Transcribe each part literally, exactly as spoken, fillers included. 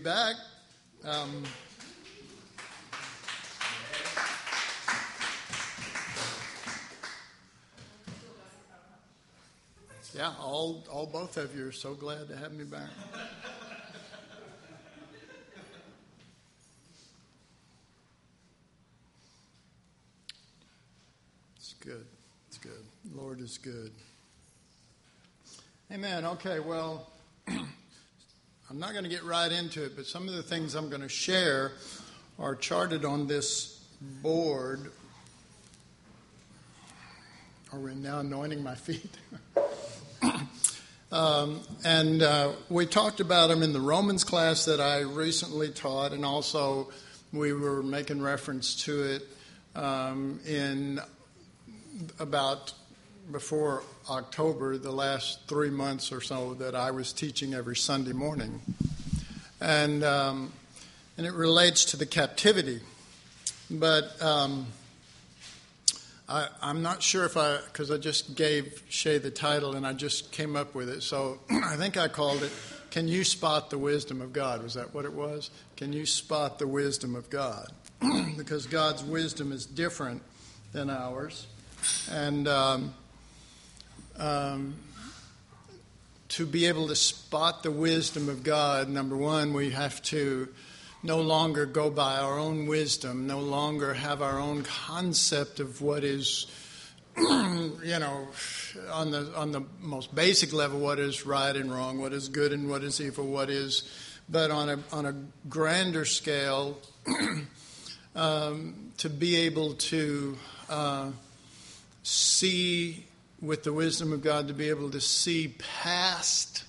back. Um, yeah, all, all both of you are so glad to have me back. It's good. It's good. The Lord is good. Amen. Okay, well, I'm not going to get right into it, but some of the things I'm going to share are charted on this board. Are we now anointing my feet? um, and uh, we talked about them in the Romans class that I recently taught, and also we were making reference to it um, in about before October, the last three months or so that I was teaching every Sunday morning. And um, and it relates to the captivity. But um, I, I'm not sure if I, because I just gave Shay the title and I just came up with it. So I think I called it, Can You Spot the Wisdom of God? Was that what it was? Can you spot the wisdom of God? Because God's wisdom is different than ours. And um, um, to be able to spot the wisdom of God, number one, we have to no longer go by our own wisdom, no longer have our own concept of what is, you know, on the on the most basic level, what is right and wrong, what is good and what is evil, what is, but on a on a grander scale, um, to be able to uh, see with the wisdom of God, to be able to see past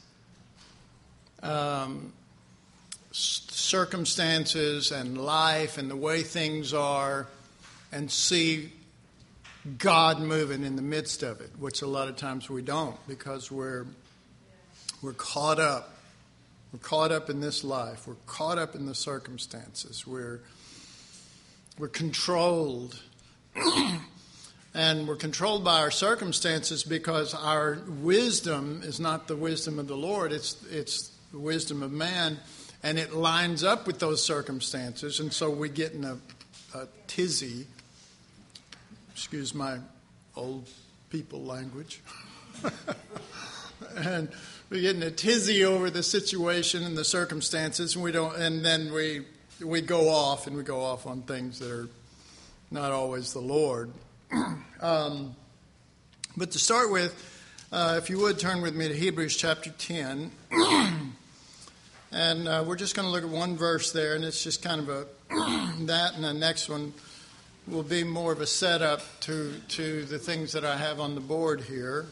um, circumstances and life and the way things are, and see God moving in the midst of it, which a lot of times we don't, because we're we're caught up. We're caught up in this life. We're caught up in the circumstances. We're we're controlled. And we're controlled by our circumstances because our wisdom is not the wisdom of the Lord. It's it's the wisdom of man. And it lines up with those circumstances. And so we get in a, a tizzy. Excuse my old people language. And we get in a tizzy over the situation and the circumstances. And we don't. And then we we go off and we go off on things that are not always the Lord. Um, but to start with, uh, if you would turn with me to Hebrews chapter ten, and uh, we're just going to look at one verse there, and it's just kind of a that, and the next one will be more of a setup to to the things that I have on the board here.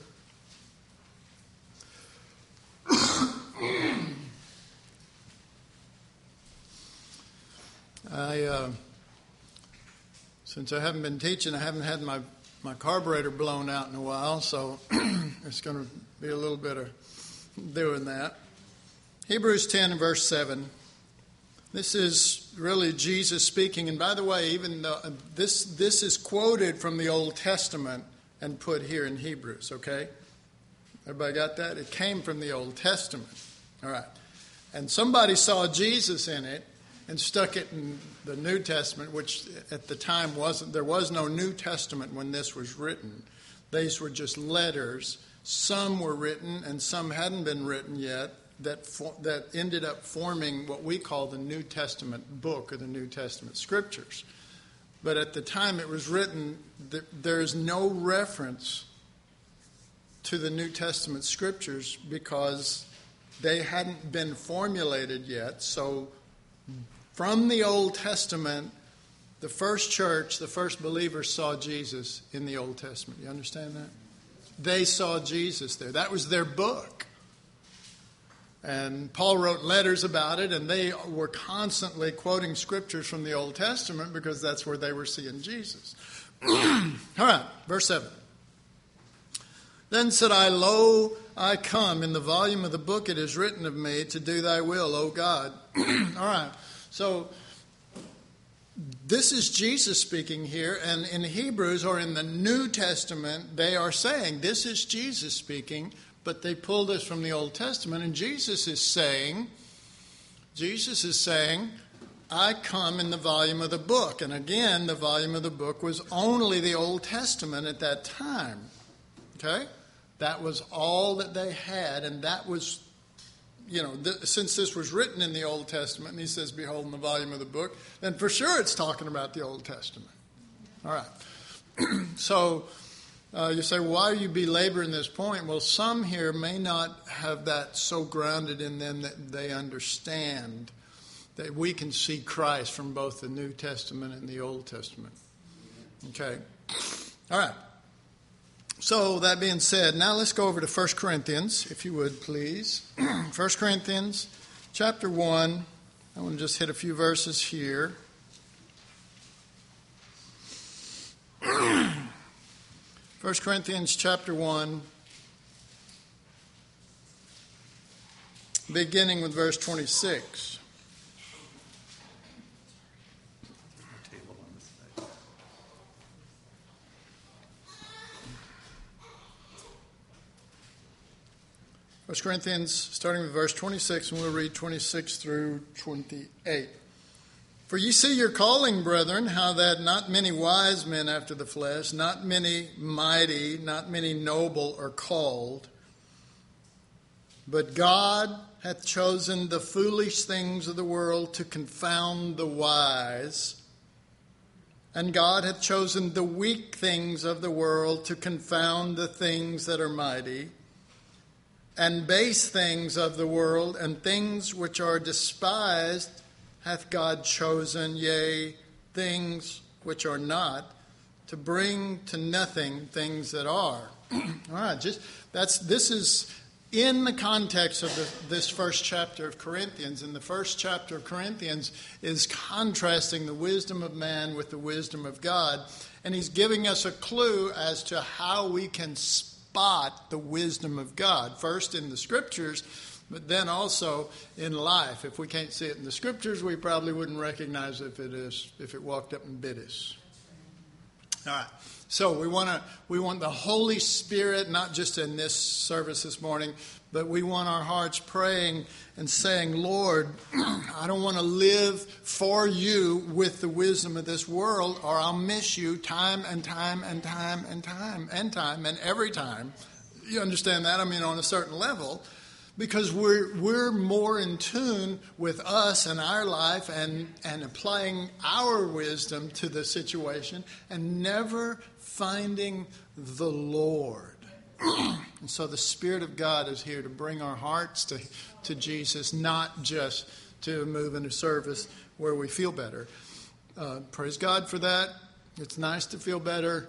I. Uh, Since I haven't been teaching, I haven't had my, my carburetor blown out in a while, so it's going to be a little bit of doing that. Hebrews ten and verse seven. This is really Jesus speaking. And by the way, even though this this is quoted from the Old Testament and put here in Hebrews, okay? Everybody got that? It came from the Old Testament. All right. And somebody saw Jesus in it and stuck it in the New Testament, which at the time wasn't, there was no New Testament when this was written. These were just letters. Some were written and some hadn't been written yet that for, that ended up forming what we call the New Testament book or the New Testament scriptures. But at the time it was written, there is no reference to the New Testament scriptures because they hadn't been formulated yet. So from the Old Testament, the first church, the first believers saw Jesus in the Old Testament. You understand that? They saw Jesus there. That was their book. And Paul wrote letters about it, and they were constantly quoting scriptures from the Old Testament because that's where they were seeing Jesus. All right, verse seven. Then said I, Lo, I come. In the volume of the book it is written of me to do thy will, O God. All right. So this is Jesus speaking here, and in Hebrews or in the New Testament, they are saying this is Jesus speaking, but they pulled this from the Old Testament, and Jesus is saying, Jesus is saying, I come in the volume of the book. And again, the volume of the book was only the Old Testament at that time. Okay? That was all that they had, and that was, you know, th- since this was written in the Old Testament, and he says, behold in the volume of the book, then for sure it's talking about the Old Testament. All right. So uh, you say, why are you belaboring this point? Well, some here may not have that so grounded in them that they understand that we can see Christ from both the New Testament and the Old Testament. Okay. All right. So that being said, now let's go over to First Corinthians, if you would, please. First Corinthians chapter one. I want to just hit a few verses here. First Corinthians chapter one, beginning with verse twenty-six. First Corinthians, starting with verse twenty-six, and we'll read twenty-six through twenty-eight. For ye see your calling, brethren, how that not many wise men after the flesh, not many mighty, not many noble are called. But God hath chosen the foolish things of the world to confound the wise. And God hath chosen the weak things of the world to confound the things that are mighty. And base things of the world, and things which are despised, hath God chosen, yea, things which are not, to bring to nothing things that are. All right, just that's this is in the context of the, this first chapter of Corinthians. And the first chapter of Corinthians is contrasting the wisdom of man with the wisdom of God, and he's giving us a clue as to how we can spot the wisdom of God, first in the Scriptures, but then also in life. If we can't see it in the Scriptures, we probably wouldn't recognize if it is if it walked up and bit us. All right. So we want to we want the Holy Spirit, not just in this service this morning, but we want our hearts praying and saying, Lord, I don't want to live for you with the wisdom of this world, or I'll miss you time and time and time and time and time and every time. You understand that? I mean, on a certain level, because we're we're more in tune with us and our life and, and applying our wisdom to the situation and never finding the Lord. And so the Spirit of God is here to bring our hearts to, to Jesus, not just to move into service where we feel better. Uh, praise God for that. It's nice to feel better.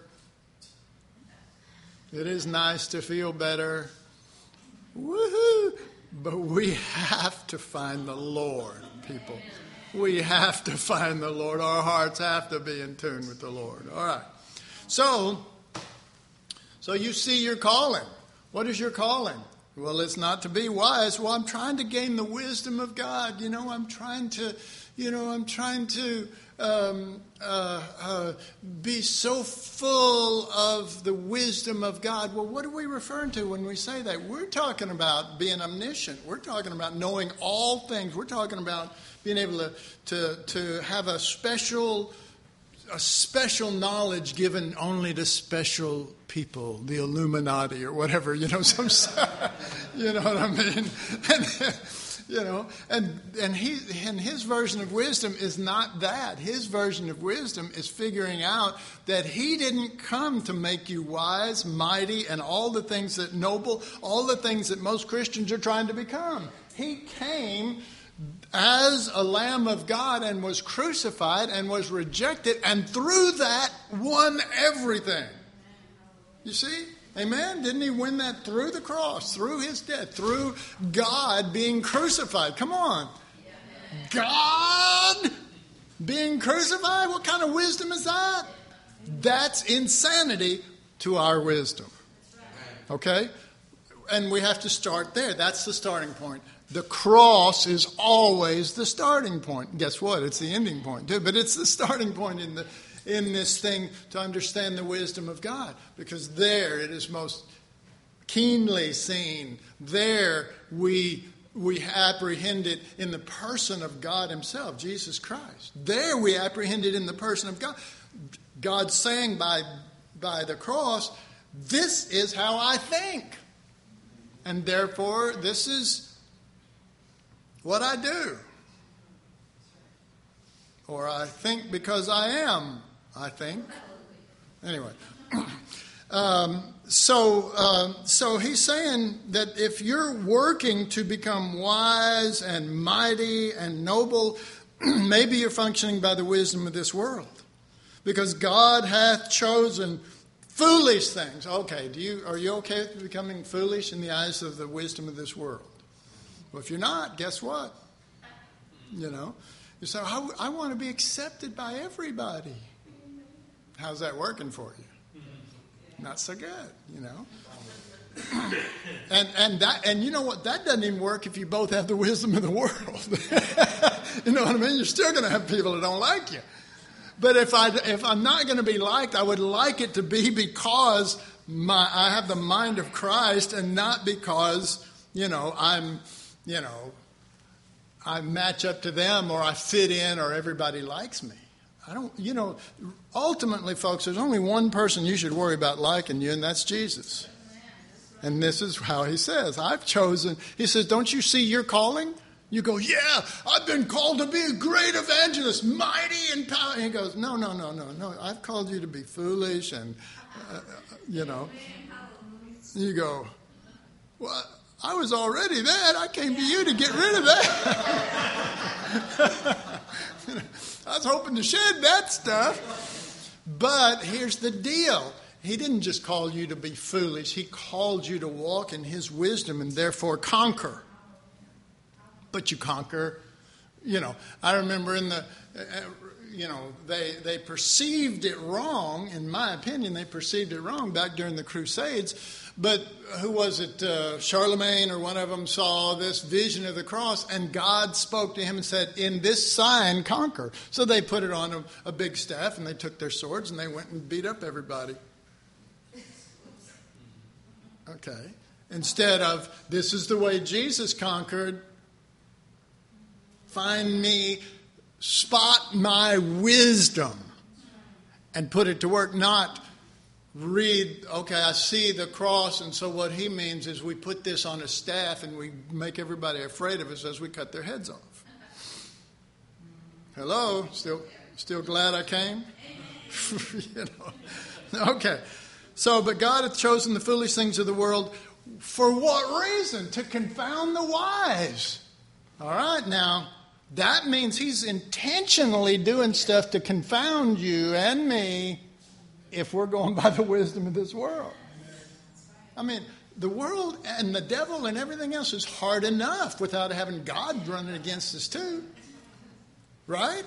It is nice to feel better. Woohoo! But we have to find the Lord, people. We have to find the Lord. Our hearts have to be in tune with the Lord. All right. So, so you see your calling. What is your calling? Well, it's not to be wise. Well, I'm trying to gain the wisdom of God. You know, I'm trying to, you know, I'm trying to um, uh, uh, be so full of the wisdom of God. Well, what are we referring to when we say that? We're talking about being omniscient. We're talking about knowing all things. We're talking about being able to to, to have a special a special knowledge given only to special people, the Illuminati or whatever, you know, some, you know what I mean? And, you know, and and he and his version of wisdom is not that. His version of wisdom is figuring out that he didn't come to make you wise, mighty, and all the things that noble, all the things that most Christians are trying to become. He came as a Lamb of God and was crucified and was rejected, and through that won everything. You see? Amen? Didn't he win that through the cross, through his death, through God being crucified? Come on. God being crucified? What kind of wisdom is that? That's insanity to our wisdom. Okay? And we have to start there. That's the starting point. The cross is always the starting point. Guess what? It's the ending point too, but it's the starting point in the in this thing to understand the wisdom of God, because there it is most keenly seen. There we we apprehend it in the person of God himself, Jesus Christ. There we apprehend it in the person of God. God saying by, by the cross, this is how I think. And therefore, this is what I do. Or I think because I am, I think. Anyway. Um, so, uh, so he's saying that if you're working to become wise and mighty and noble, maybe you're functioning by the wisdom of this world. Because God hath chosen foolish things. Okay, do you are you okay with becoming foolish in the eyes of the wisdom of this world? Well, if you're not, guess what? You know, you say, I, I want to be accepted by everybody. How's that working for you? Not so good, you know. and and that and you know what? That doesn't even work if you both have the wisdom of the world. You know what I mean? You're still going to have people that don't like you. But if I if I'm not going to be liked, I would like it to be because my I have the mind of Christ, and not because you know I'm you know I match up to them or I fit in or everybody likes me. I don't, you know, ultimately, folks, there's only one person you should worry about liking you, and that's Jesus. And this is how he says, I've chosen. He says, don't you see your calling? You go, yeah, I've been called to be a great evangelist, mighty and powerful. And he goes, no, no, no, no, no. I've called you to be foolish and, uh, you know. You go, well, I was already that. I came to you to get rid of that. I was hoping to shed that stuff. But here's the deal. He didn't just call you to be foolish. He called you to walk in his wisdom and therefore conquer. But you conquer, you know. I remember in the, uh, you know, they, they perceived it wrong. In my opinion, they perceived it wrong back during the Crusades. But who was it? Uh, Charlemagne or one of them saw this vision of the cross, and God spoke to him and said, in this sign, conquer. So they put it on a, a big staff, and they took their swords, and they went and beat up everybody. Okay. Instead of, this is the way Jesus conquered, find me, spot my wisdom, and put it to work, not read, okay, I see the cross, and so what he means is we put this on a staff and we make everybody afraid of us as we cut their heads off. Hello? Still still glad I came? You know. Okay. So, but God hath chosen the foolish things of the world. For what reason? To confound the wise. All right, now, that means he's intentionally doing stuff to confound you and me if we're going by the wisdom of this world. I mean, the world and the devil and everything else is hard enough without having God running against us too. Right?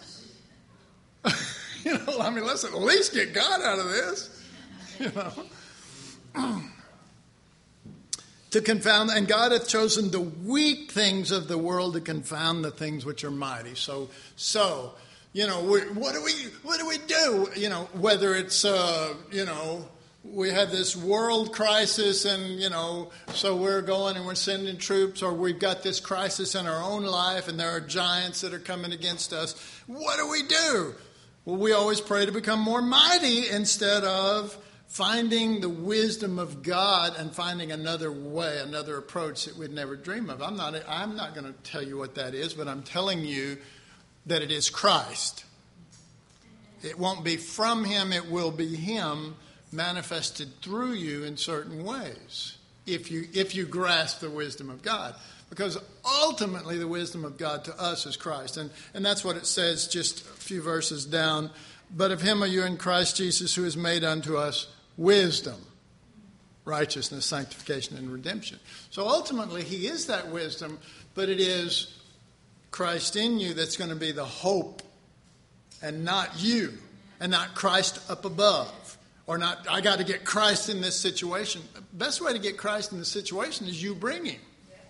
You know, I mean, let's at least get God out of this. You know. To confound, and God hath chosen the weak things of the world to confound the things which are mighty. So, so, you know, we, what do we, what do we do? You know, whether it's, uh, you know, we have this world crisis, and you know, so we're going and we're sending troops, or we've got this crisis in our own life, and there are giants that are coming against us. What do we do? Well, we always pray to become more mighty instead of finding the wisdom of God and finding another way, another approach that we'd never dream of. I'm not, I'm not going to tell you what that is, but I'm telling you that it is Christ. It won't be from him, it will be him manifested through you in certain ways, if you if you grasp the wisdom of God. Because ultimately the wisdom of God to us is Christ. And, and that's what it says just a few verses down. But of him are you in Christ Jesus, who is made unto us wisdom, righteousness, sanctification, and redemption. So ultimately he is that wisdom, but it is Christ in you that's going to be the hope, and not you, and not Christ up above, or not, I got to get Christ in this situation. The best way to get Christ in the situation is you bring him.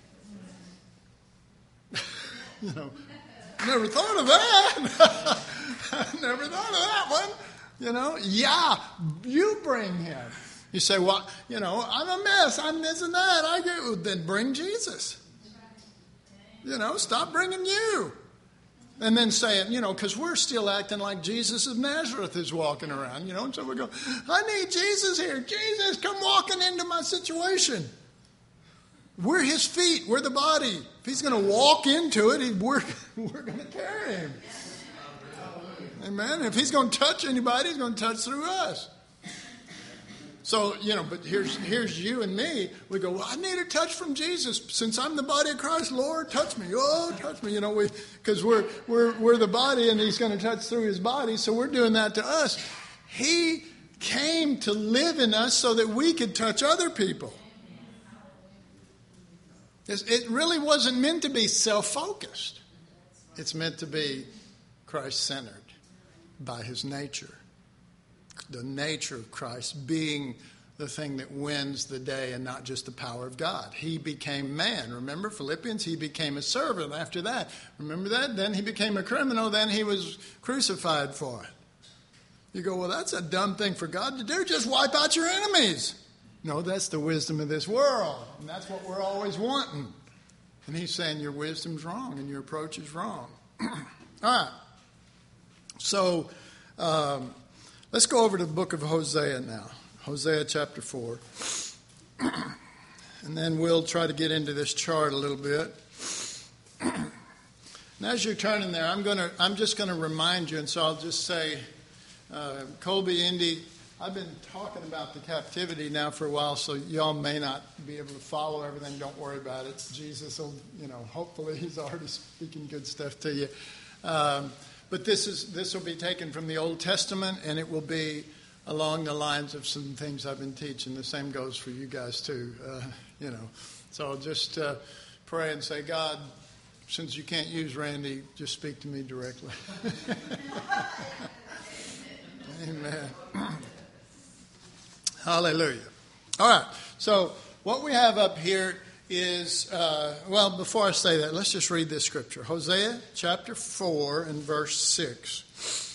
You know, never thought of that. Never thought of that one. You know, yeah, you bring him. You say, well, you know, I'm a mess. I'm this and that. I get, then bring Jesus. You know, stop bringing you. And then saying, you know, because we're still acting like Jesus of Nazareth is walking around, you know. And so we go, I need Jesus here. Jesus, come walking into my situation. We're his feet. We're the body. If he's going to walk into it, we're, we're going to carry him. Amen. If he's going to touch anybody, he's going to touch through us. So, you know, but here's here's you and me. We go, well, I need a touch from Jesus. Since I'm the body of Christ, Lord, touch me. Oh, touch me. You know, we because we're we're we're the body, and he's going to touch through his body. So we're doing that to us. He came to live in us so that we could touch other people. It really wasn't meant to be self-focused. It's meant to be Christ-centered by his nature. The nature of Christ being the thing that wins the day and not just the power of God. He became man. Remember Philippians? He became a servant after that. Remember that? Then he became a criminal. Then he was crucified for it. You go, well, that's a dumb thing for God to do. Just wipe out your enemies. No, that's the wisdom of this world. And that's what we're always wanting. And he's saying your wisdom's wrong and your approach is wrong. All right. So, um, let's go over to the book of Hosea now. Hosea chapter four. And then we'll try to get into this chart a little bit. And as you're turning there, I'm gonna I'm just gonna remind you, and so I'll just say, uh, Colby, Indy, I've been talking about the captivity now for a while, so y'all may not be able to follow everything. Don't worry about it. Jesus will, you know, hopefully he's already speaking good stuff to you. Um, But this is this will be taken from the Old Testament, and it will be along the lines of some things I've been teaching. The same goes for you guys too, uh, you know. So I'll just uh, pray and say, God, since you can't use Randy, just speak to me directly. Amen. Hallelujah. All right. So what we have up here is, uh, well, before I say that, let's just read this scripture. Hosea chapter four and verse six.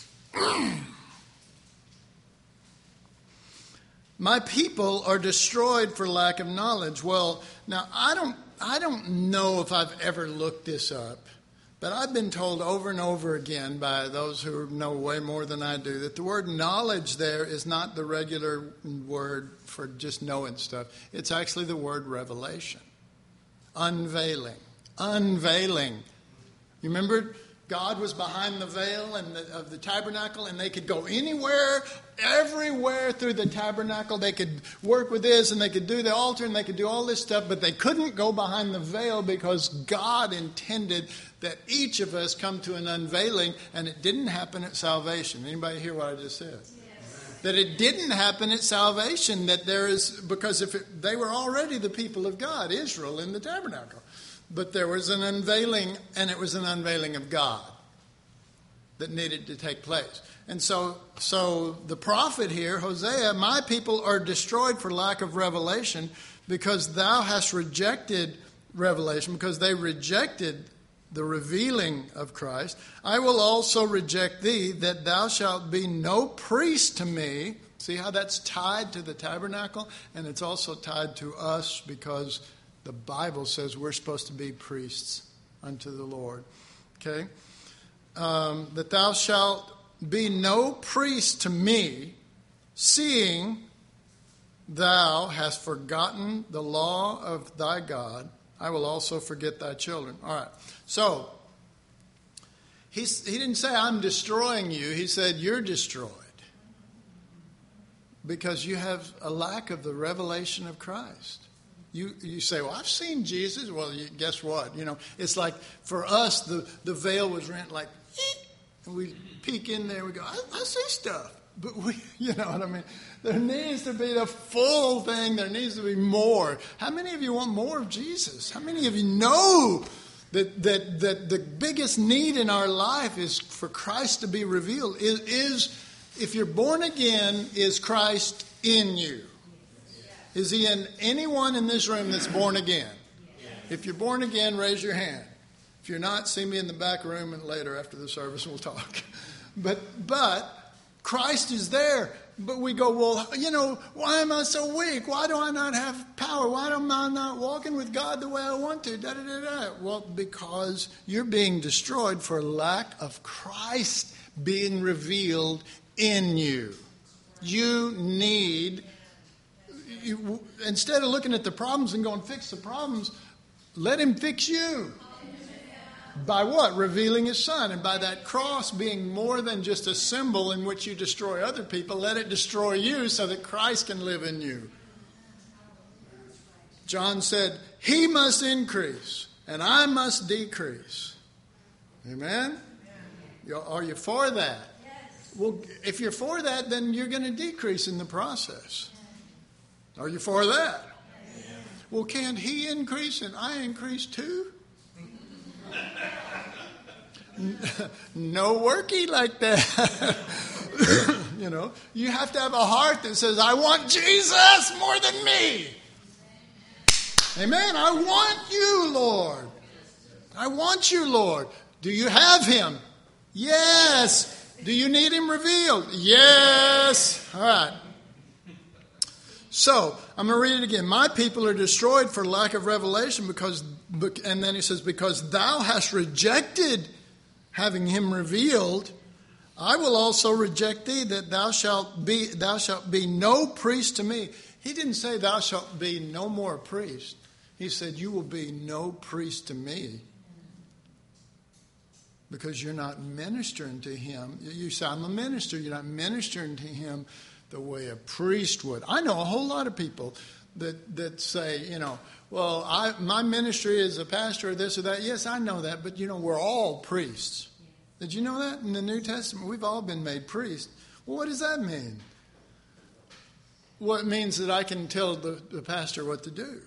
My people are destroyed for lack of knowledge. Well, now I don't, I don't know if I've ever looked this up, but I've been told over and over again by those who know way more than I do that the word knowledge there is not the regular word for just knowing stuff. It's actually the word revelation. Unveiling. Unveiling. You remember God was behind the veil and the, of the tabernacle, and they could go anywhere, everywhere through the tabernacle. They could work with this, and they could do the altar, and they could do all this stuff, but they couldn't go behind the veil because God intended that each of us come to an unveiling, and it didn't happen at salvation. Anybody hear what I just said? That it didn't happen at salvation, that there is, because if it, they were already the people of God, Israel, in the tabernacle. But there was an unveiling, and it was an unveiling of God that needed to take place. And so, so the prophet here, Hosea, my people are destroyed for lack of revelation because thou hast rejected revelation, because they rejected the revealing of Christ. I will also reject thee, that thou shalt be no priest to me. See how that's tied to the tabernacle? And it's also tied to us because the Bible says we're supposed to be priests unto the Lord. Okay? Um, that thou shalt be no priest to me, seeing thou hast forgotten the law of thy God. I will also forget thy children. All right. So, he's, he didn't say, I'm destroying you. He said, you're destroyed. Because you have a lack of the revelation of Christ. You you say, well, I've seen Jesus. Well, you, guess what? You know, it's like for us, the, the veil was rent like, and we peek in there, we go, I, I see stuff. But we, you know what I mean? There needs to be the full thing. There needs to be more. How many of you want more of Jesus? How many of you know that that, that the biggest need in our life is for Christ to be revealed? Is, is if you're born again, is Christ in you? Is he in anyone in this room that's born again? If you're born again, raise your hand. If you're not, see me in the back room and later after the service we'll talk. But but Christ is there. But we go, well, you know, why am I so weak? Why do I not have power? Why am I not walking with God the way I want to? Da, da, da, da. Well, because you're being destroyed for lack of Christ being revealed in you. You need, you, instead of looking at the problems and going, fix the problems, let him fix you. By what? Revealing his son. And by that cross being more than just a symbol in which you destroy other people, let it destroy you so that Christ can live in you. John said, he must increase and I must decrease. Amen? Are you for that? Well, if you're for that, then you're going to decrease in the process. Are you for that? Well, can't he increase and I increase too? No worky like that. You know, you have to have a heart that says, I want Jesus more than me. Amen. I want you, Lord. I want you, Lord. Do you have him? Yes. Do you need him revealed? Yes. All right. So, I'm going to read it again. My people are destroyed for lack of revelation because, and then he says, because thou hast rejected having him revealed, I will also reject thee, that thou shalt be, thou shalt be no priest to me. He didn't say thou shalt be no more a priest. He said you will be no priest to me. Because you're not ministering to him. You say, I'm a minister. You're not ministering to him the way a priest would. I know a whole lot of people that that say, you know, well, I, my ministry is a pastor or this or that. Yes, I know that, but, you know, we're all priests. Did you know that? In the New Testament, we've all been made priests. Well, what does that mean? Well, it means that I can tell the, the pastor what to do.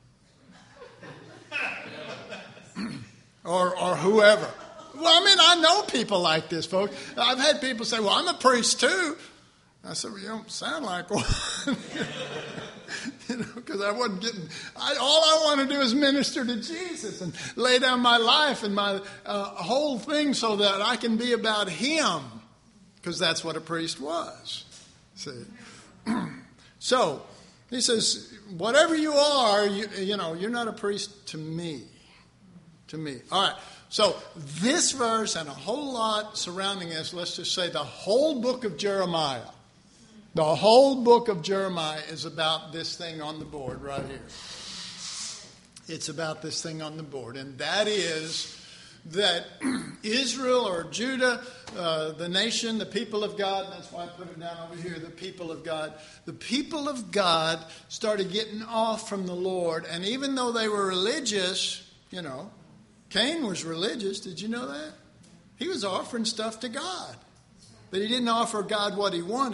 or or whoever. Well, I mean, I know people like this, folks. I've had people say, well, I'm a priest too. I said, well, you don't sound like one. You know, because I wasn't getting, I, all I want to do is minister to Jesus and lay down my life and my uh, whole thing so that I can be about him. Because that's what a priest was. See? So, he says, whatever you are, you, you know, you're not a priest to me. To me. All right. So, this verse and a whole lot surrounding this, let's just say the whole book of Jeremiah. The whole book of Jeremiah is about this thing on the board right here. It's about this thing on the board. And that is that Israel or Judah, uh, the nation, the people of God, and that's why I put it down over here, the people of God. The people of God started getting off from the Lord. And even though they were religious, you know, Cain was religious. Did you know that? He was offering stuff to God. But he didn't offer God what he wanted.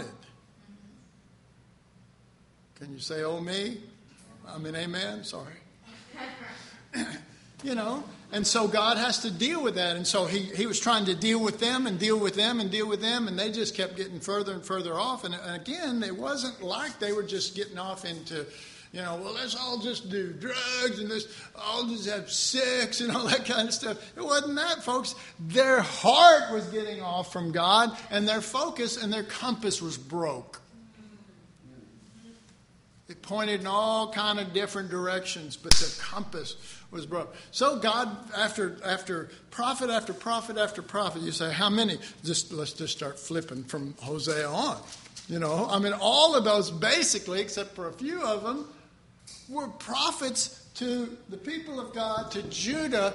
Can you say, oh, me? I mean, amen? Sorry. You know, and so God has to deal with that. And so he, he was trying to deal with them and deal with them and deal with them. And they just kept getting further and further off. And, and again, it wasn't like they were just getting off into, you know, well, let's all just do drugs and let's all just have sex and all that kind of stuff. It wasn't that, folks. Their heart was getting off from God and their focus and their compass was broke. It pointed in all kind of different directions, but the compass was broke. So God, after after prophet after prophet after prophet, you say, how many? Just let's just start flipping from Hosea on. You know, I mean, all of those basically, except for a few of them, were prophets to the people of God, to Judah,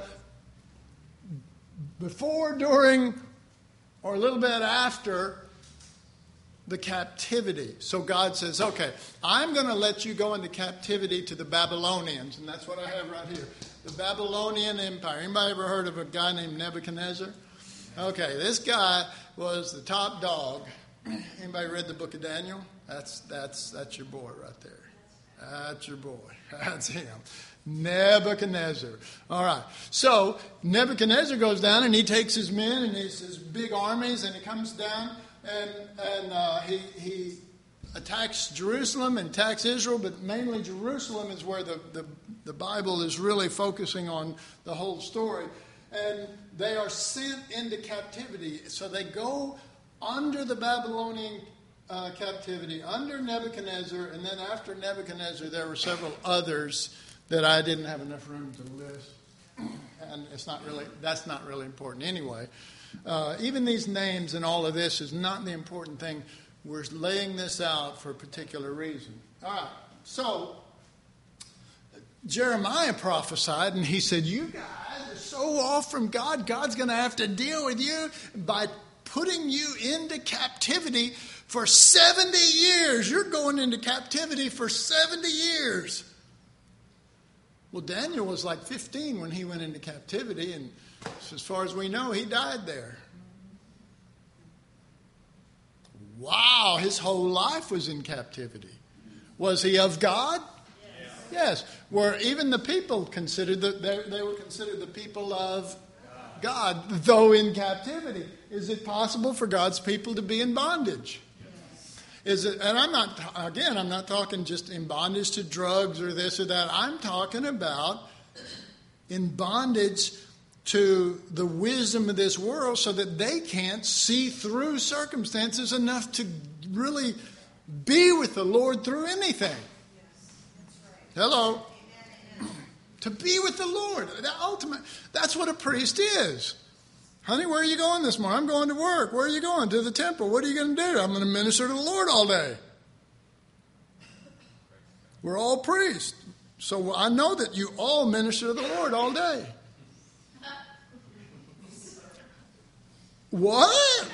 before, during, or a little bit after the captivity. So God says, okay, I'm going to let you go into captivity to the Babylonians. And that's what I have right here. The Babylonian Empire. Anybody ever heard of a guy named Nebuchadnezzar? Okay, this guy was the top dog. Anybody read the book of Daniel? That's that's that's your boy right there. That's your boy. That's him. Nebuchadnezzar. All right. So Nebuchadnezzar goes down and he takes his men and his, his big armies and he comes down and and uh, he he attacks Jerusalem and attacks Israel, but mainly Jerusalem is where the, the, the Bible is really focusing on the whole story. And they are sent into captivity. So they go under the Babylonian uh, captivity, under Nebuchadnezzar, and then after Nebuchadnezzar, there were several others that I didn't have enough room to list. And it's not really, that's not really important anyway. Uh, even these names and all of this is not the important thing. We're laying this out for a particular reason. All right, so Jeremiah prophesied, and he said, you guys are so off from God, God's going to have to deal with you by putting you into captivity for seventy years. You're going into captivity for seventy years. Well, Daniel was like fifteen when he went into captivity, and as far as we know, he died there. Wow, his whole life was in captivity. Was he of God? Yes. Yes. Were even the people considered, the, they, they were considered the people of God, though in captivity. Is it possible for God's people to be in bondage? Is it? And I'm not, again, I'm not talking just in bondage to drugs or this or that. I'm talking about in bondage to the wisdom of this world so that they can't see through circumstances enough to really be with the Lord through anything. Yes, that's right. Hello. Amen. To be with the Lord. That ultimate, that's what a priest is. Honey, where are you going this morning? I'm going to work. Where are you going? To the temple. What are you going to do? I'm going to minister to the Lord all day. We're all priests. So I know that you all minister to the Lord all day. What?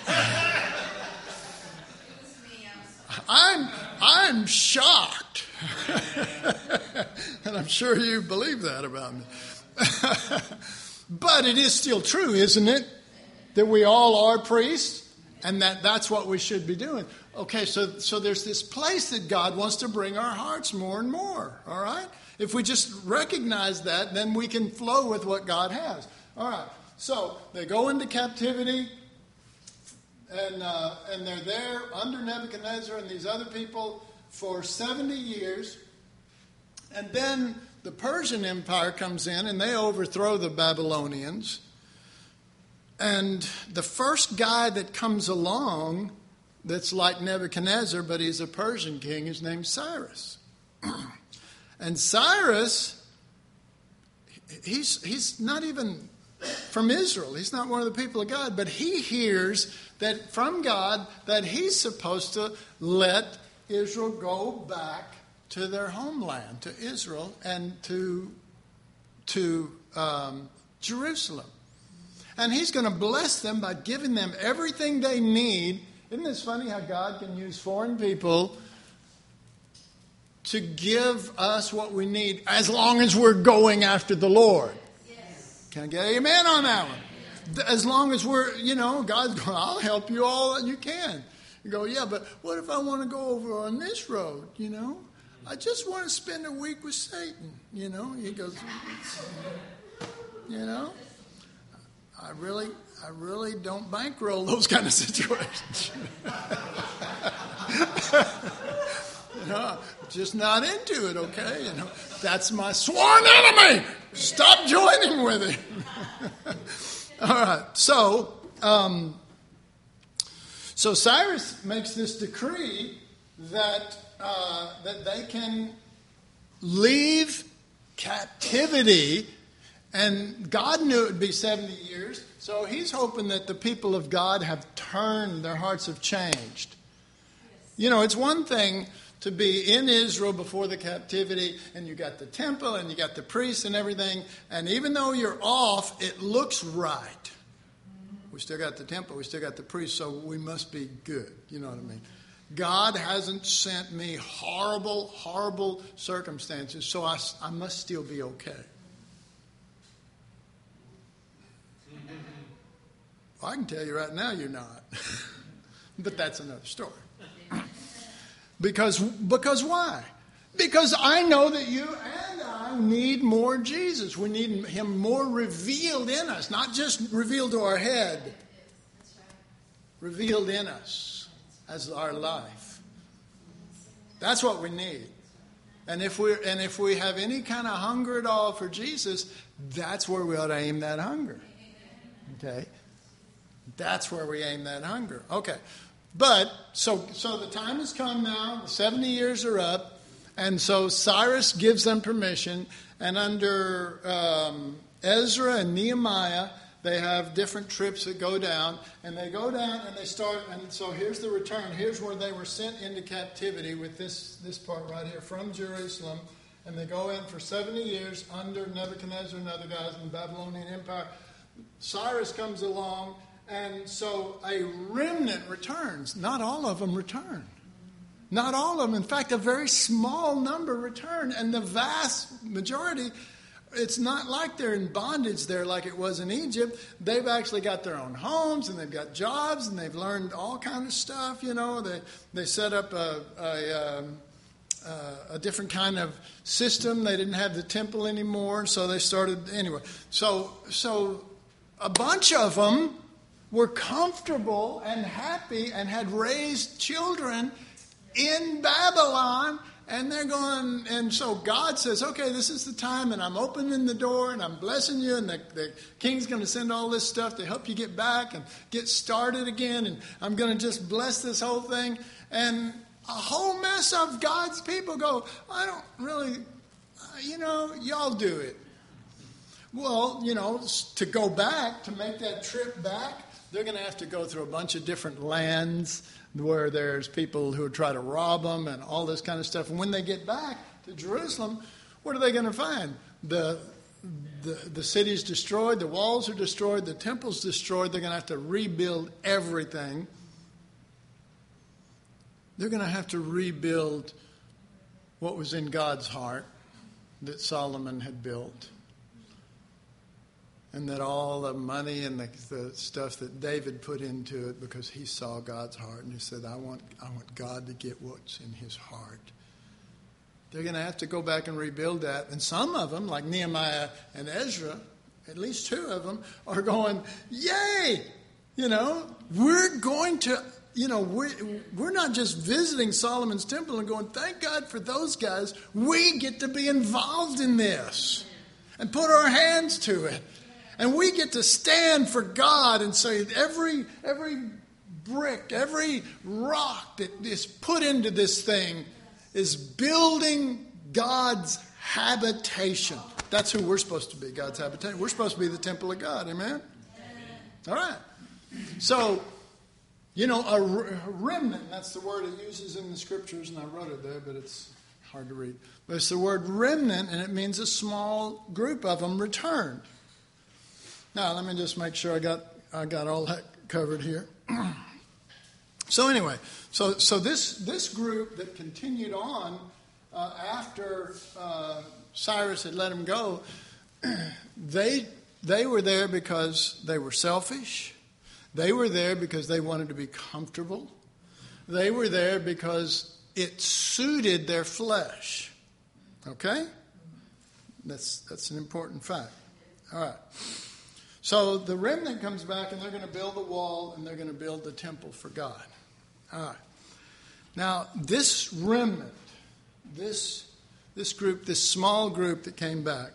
I'm I'm shocked. And I'm sure you believe that about me. But it is still true, isn't it? That we all are priests and that that's what we should be doing. Okay, so so there's this place that God wants to bring our hearts more and more, all right? If we just recognize that, then we can flow with what God has. All right, so they go into captivity. And uh, and they're there under Nebuchadnezzar and these other people for seventy years. And then the Persian Empire comes in and they overthrow the Babylonians. And the first guy that comes along that's like Nebuchadnezzar, but he's a Persian king, his name's Cyrus. And Cyrus, he's he's not even from Israel. He's not one of the people of God, but he hears that from God that he's supposed to let Israel go back to their homeland, to Israel and to to um, Jerusalem. And he's going to bless them by giving them everything they need. Isn't this funny how God can use foreign people to give us what we need as long as we're going after the Lord? Yes. Can I get an amen on that one? As long as we're, you know, God's going, I'll help you all that you can. You go, yeah, but what if I want to go over on this road, you know? I just want to spend a week with Satan, you know? He goes, you know? I really, I really don't bankroll those kind of situations. You know, just not into it, okay? You know, that's my sworn enemy. Stop joining with him. All right, so um, so Cyrus makes this decree that uh, that they can leave captivity, and God knew it would be seventy years, so he's hoping that the people of God have turned, their hearts have changed. You know, it's one thing to be in Israel before the captivity, and you got the temple, and you got the priests and everything, and even though you're off, it looks right. We still got the temple, we still got the priests, so we must be good. You know what I mean? God hasn't sent me horrible, horrible circumstances, so I, I must still be okay. Well, I can tell you right now you're not. But that's another story. Because, because why? Because I know that you and I need more Jesus. We need him more revealed in us, not just revealed to our head. Revealed in us as our life. That's what we need. And if we and if we have any kind of hunger at all for Jesus, that's where we ought to aim that hunger. Okay? That's where we aim that hunger. Okay. But, so so the time has come now. The seventy years are up. And so Cyrus gives them permission. And under um, Ezra and Nehemiah, they have different trips that go down. And they go down and they start. And so here's the return. Here's where they were sent into captivity with this, this part right here from Jerusalem. And they go in for seventy years under Nebuchadnezzar and other guys in the Babylonian Empire. Cyrus comes along. And so a remnant returns. Not all of them return. Not all of them. In fact, a very small number return. And the vast majority, it's not like they're in bondage there like it was in Egypt. They've actually got their own homes and they've got jobs and they've learned all kind of stuff. You know, they they set up a a, um, uh, a different kind of system. They didn't have the temple anymore, so they started anyway. So so a bunch of them were comfortable and happy and had raised children in Babylon, and they're going, and so God says, okay, this is the time, and I'm opening the door, and I'm blessing you, and the, the king's going to send all this stuff to help you get back and get started again, and I'm going to just bless this whole thing. And a whole mess of God's people go, I don't really, you know, y'all do it. Well, you know, to go back, to make that trip back, they're going to have to go through a bunch of different lands where there's people who try to rob them and all this kind of stuff. And when they get back to Jerusalem, what are they going to find? The, the, the city's destroyed, the walls are destroyed, the temple's destroyed. They're going to have to rebuild everything. They're going to have to rebuild what was in God's heart that Solomon had built. And that all the money and the, the stuff that David put into it, because he saw God's heart and he said, I want I want God to get what's in his heart. They're going to have to go back and rebuild that. And some of them, like Nehemiah and Ezra, at least two of them, are going, yay! You know, we're going to, you know, we're, we're not just visiting Solomon's temple and going, thank God for those guys. We get to be involved in this and put our hands to it. And we get to stand for God and say every every brick, every rock that is put into this thing is building God's habitation. That's who we're supposed to be, God's habitation. We're supposed to be the temple of God, amen? All right. So, you know, a remnant, that's the word it uses in the scriptures, and I wrote it there, but it's hard to read. But it's the word remnant, and it means a small group of them returned. Now, let me just make sure I got I got all that covered here. So anyway, so so this this group that continued on uh, after uh, Cyrus had let them go, they they were there because they were selfish. They were there because they wanted to be comfortable. They were there because it suited their flesh. Okay? That's that's an important fact. All right. So the remnant comes back and they're going to build the wall and they're going to build the temple for God. All right. Now, this remnant, this, this group, this small group that came back,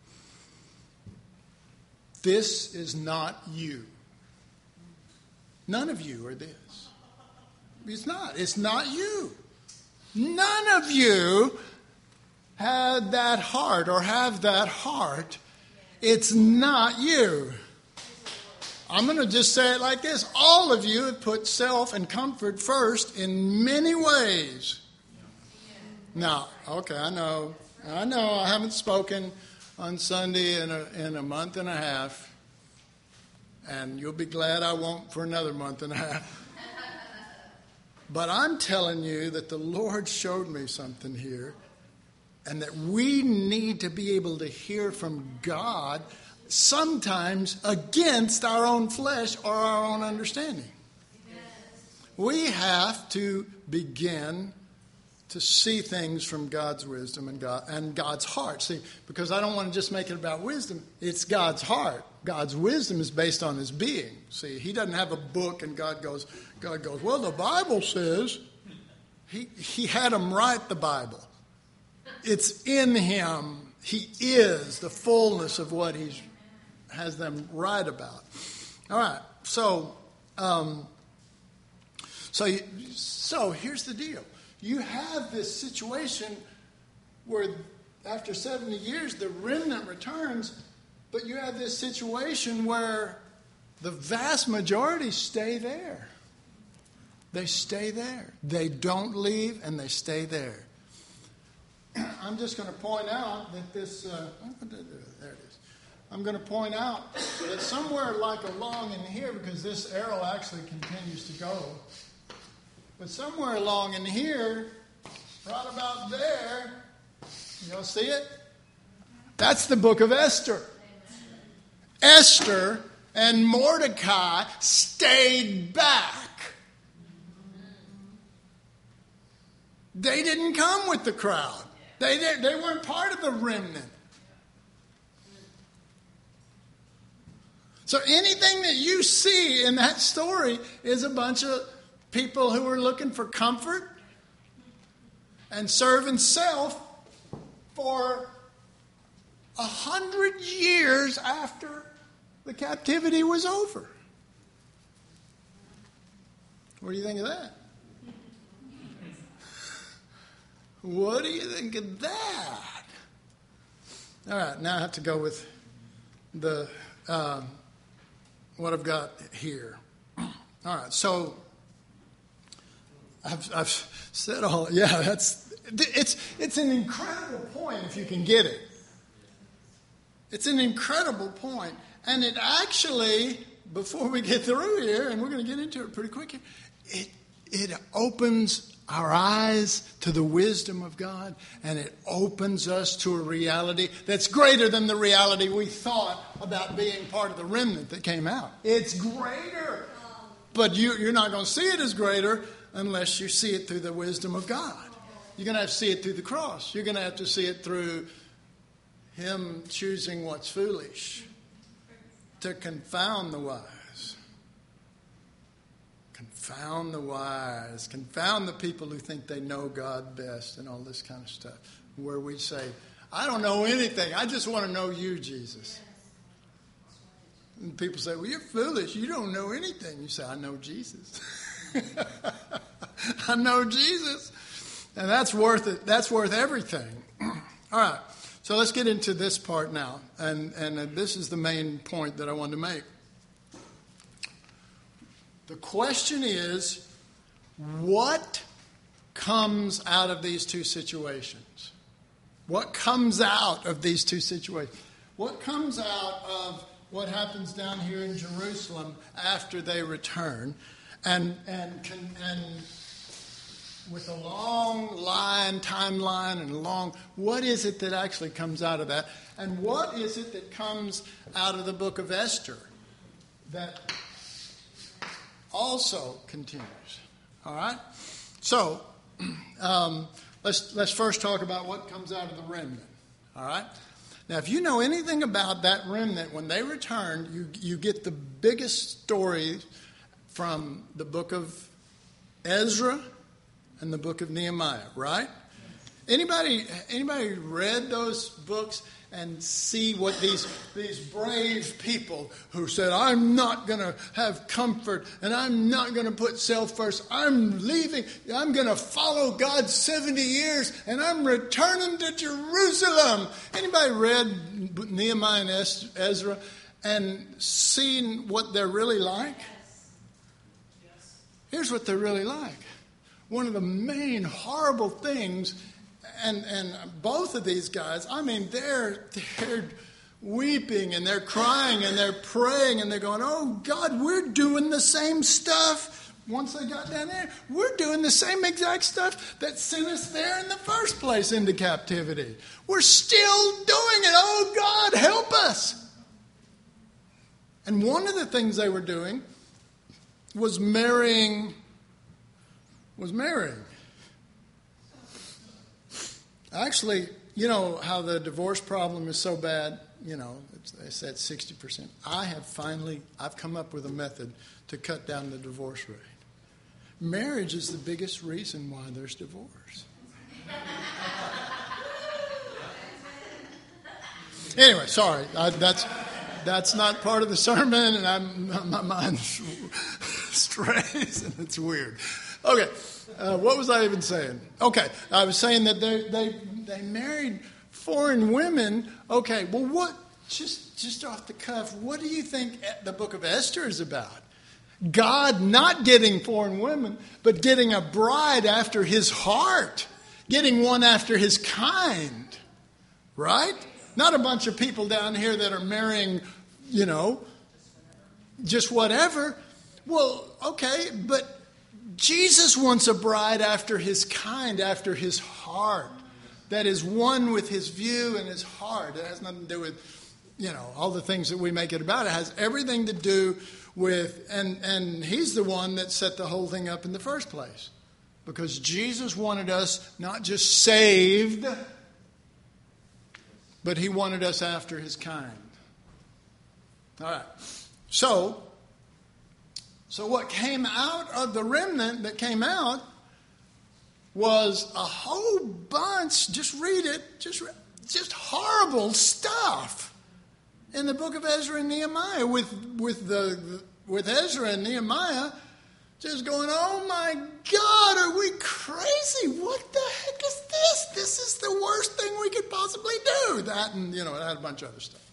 this is not you. None of you are this. It's not. It's not you. None of you had that heart or have that heart. It's not you. I'm going to just say it like this. All of you have put self and comfort first in many ways. Now, okay, I know. I know I haven't spoken on Sunday in a, in a month and a half. And you'll be glad I won't for another month and a half. But I'm telling you that the Lord showed me something here. And that we need to be able to hear from God sometimes against our own flesh or our own understanding. Yes. We have to begin to see things from God's wisdom and God and God's heart. See, because I don't want to just make it about wisdom. It's God's heart. God's wisdom is based on his being. See, he doesn't have a book and God goes, God goes, well, the Bible says. He, he had him write the Bible. It's in him. He is the fullness of what he has them write about. All right. So Um, so, you, so here's the deal. You have this situation where after seventy years, the remnant returns, but you have this situation where the vast majority stay there. They stay there. They don't leave, and they stay there. I'm just going to point out that this, uh, there it is. I'm going to point out that somewhere like along in here, because this arrow actually continues to go, but somewhere along in here, right about there, you'll see it? That's the book of Esther. Esther and Mordecai stayed back. They didn't come with the crowd. They, they, they weren't part of the remnant. So anything that you see in that story is a bunch of people who are looking for comfort and serving self for a hundred years after the captivity was over. What do you think of that? What do you think of that? All right, now I have to go with the um, what I've got here. All right, so I've, I've said all. Yeah, that's it's it's an incredible point if you can get it. It's an incredible point, and it actually, before we get through here, and we're going to get into it pretty quick here, it it opens our eyes to the wisdom of God, and it opens us to a reality that's greater than the reality we thought about being part of the remnant that came out. It's greater. But you, you're not going to see it as greater unless you see it through the wisdom of God. You're going to have to see it through the cross. You're going to have to see it through Him choosing what's foolish to confound the wise. Confound the wise. Confound the people who think they know God best and all this kind of stuff. Where we say, I don't know anything. I just want to know you, Jesus. And people say, well, you're foolish. You don't know anything. You say, I know Jesus. I know Jesus. And that's worth it. That's worth everything. All right. So let's get into this part now. And, and uh, this is the main point that I wanted to make. The question is, what comes out of these two situations? What comes out of these two situations? What comes out of what happens down here in Jerusalem after they return? And and can, and with a long line, timeline, and long, what is it that actually comes out of that? And what is it that comes out of the book of Esther that also continues? All right? So, um, let's let's first talk about what comes out of the remnant. All right? Now, if you know anything about that remnant, when they return, you, you get the biggest story from the book of Ezra and the book of Nehemiah, right? Anybody anybody read those books and see what these these brave people who said, I'm not going to have comfort and I'm not going to put self first. I'm leaving. I'm going to follow God seventy years and I'm returning to Jerusalem. Anybody read Nehemiah and Ezra and seen what they're really like? Here's what they're really like. One of the main horrible things, and, and both of these guys, I mean, they're they're weeping and they're crying and they're praying and they're going, oh, God, we're doing the same stuff. Once they got down there, we're doing the same exact stuff that sent us there in the first place into captivity. We're still doing it. Oh, God, help us. And one of the things they were doing was marrying, was marrying. Actually, you know how the divorce problem is so bad? You know, they said sixty percent. I have finally, I've come up with a method to cut down the divorce rate. Marriage is the biggest reason why there's divorce. Anyway, sorry. I, that's that's not part of the sermon, and I'm, my mind's strays, and it's weird. Okay, uh, what was I even saying? Okay, I was saying that they they they married foreign women. Okay, well, what? Just just off the cuff, what do you think the book of Esther is about? God not getting foreign women, but getting a bride after his heart, getting one after his kind, right? Not a bunch of people down here that are marrying, you know, just whatever. Well, okay, but Jesus wants a bride after his kind, after his heart, that is one with his view and his heart. It has nothing to do with, you know, all the things that we make it about. It has everything to do with, and, and he's the one that set the whole thing up in the first place. Because Jesus wanted us not just saved, but he wanted us after his kind. All right. So, so what came out of the remnant that came out was a whole bunch, just read it, just, just horrible stuff in the book of Ezra and Nehemiah, with with the with Ezra and Nehemiah just going, oh my God, are we crazy? What the heck is this? This is the worst thing we could possibly do. That, and you know, it had a bunch of other stuff.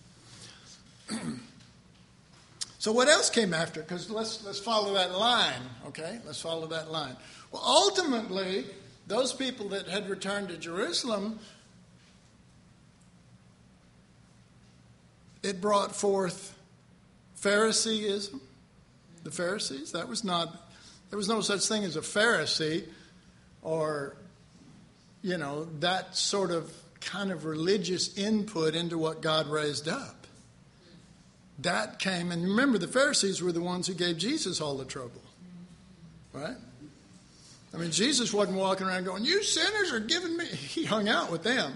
So what else came after? Because let's let's follow that line, okay? Let's follow that line. Well, ultimately, those people that had returned to Jerusalem, it brought forth Phariseeism. The Pharisees, that was not, there was no such thing as a Pharisee or, you know, that sort of kind of religious input into what God raised up. That came, and remember, the Pharisees were the ones who gave Jesus all the trouble, right? I mean, Jesus wasn't walking around going, you sinners are giving me, he hung out with them.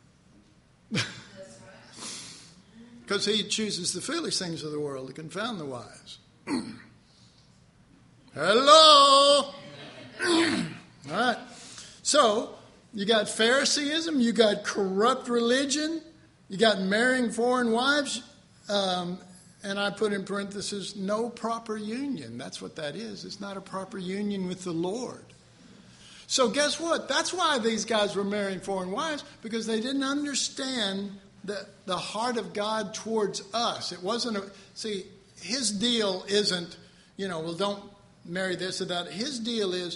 Because he chooses the foolish things of the world to confound the wise. Hello! All right. So, you got Phariseeism, you got corrupt religion, you got marrying foreign wives, um, and I put in parentheses, no proper union. That's what that is. It's not a proper union with the Lord. So guess what? That's why these guys were marrying foreign wives, because they didn't understand the, the heart of God towards us. It wasn't a, see, his deal isn't, you know, well, don't marry this or that. His deal is,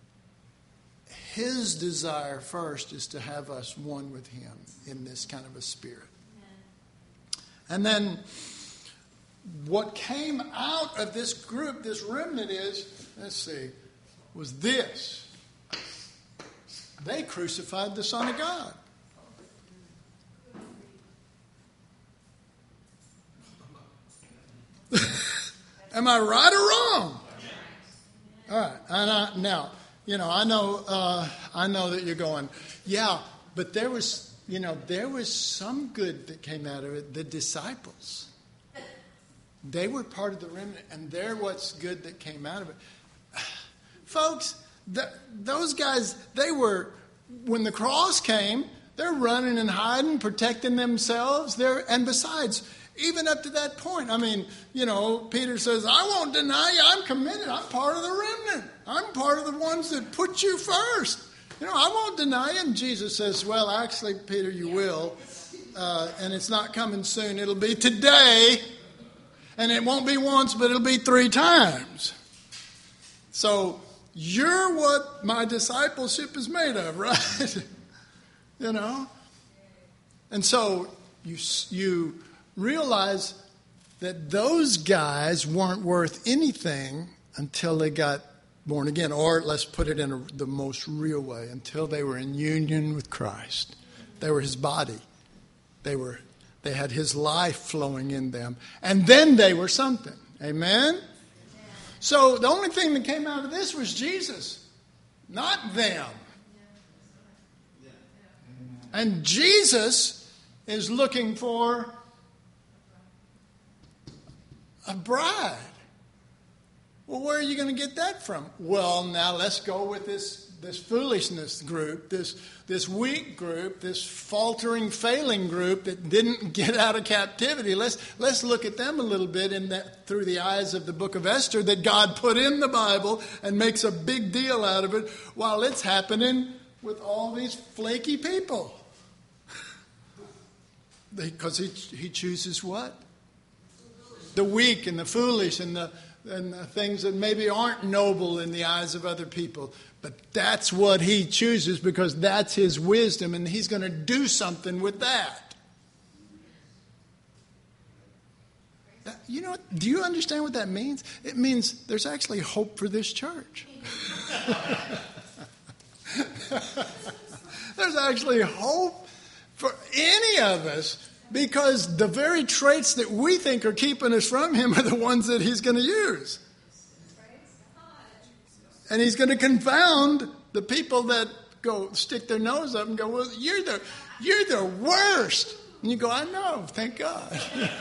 his desire first is to have us one with him in this kind of a spirit. And then what came out of this group, this remnant is, let's see, was this. They crucified the Son of God. Am I right or wrong? All right. And I, now, you know, I know, uh, I know that you're going, yeah, but there was, you know, there was some good that came out of it. The disciples, they were part of the remnant, and they're what's good that came out of it. Folks, the, those guys, they were, when the cross came, they're running and hiding, protecting themselves. They're, and besides, even up to that point, I mean, you know, Peter says, I won't deny you. I'm committed. I'm part of the remnant. I'm part of the ones that put you first. You know, I won't deny you. And Jesus says, well, actually, Peter, you will. Uh, and it's not coming soon. It'll be today. And it won't be once, but it'll be three times. So you're what my discipleship is made of, right? You know? And so you you realize that those guys weren't worth anything until they got born again. Or let's put it in a, the most real way, until they were in union with Christ. They were his body. They were they had his life flowing in them. And then they were something. Amen? So the only thing that came out of this was Jesus, not them. And Jesus is looking for a bride. Well, where are you going to get that from? Well, now let's go with this this foolishness group, this this weak group, this faltering, failing group that didn't get out of captivity. Let's let's look at them a little bit in that through the eyes of the book of Esther that God put in the Bible and makes a big deal out of it while it's happening with all these flaky people. Because he he chooses what? The weak and the foolish and the and the things that maybe aren't noble in the eyes of other people. But that's what he chooses because that's his wisdom, and he's going to do something with that. You know, do you understand what that means? It means there's actually hope for this church. There's actually hope for any of us because the very traits that we think are keeping us from him are the ones that he's going to use. And he's going to confound the people that go stick their nose up and go, well, you're the, you're the worst. And you go, I know, thank God.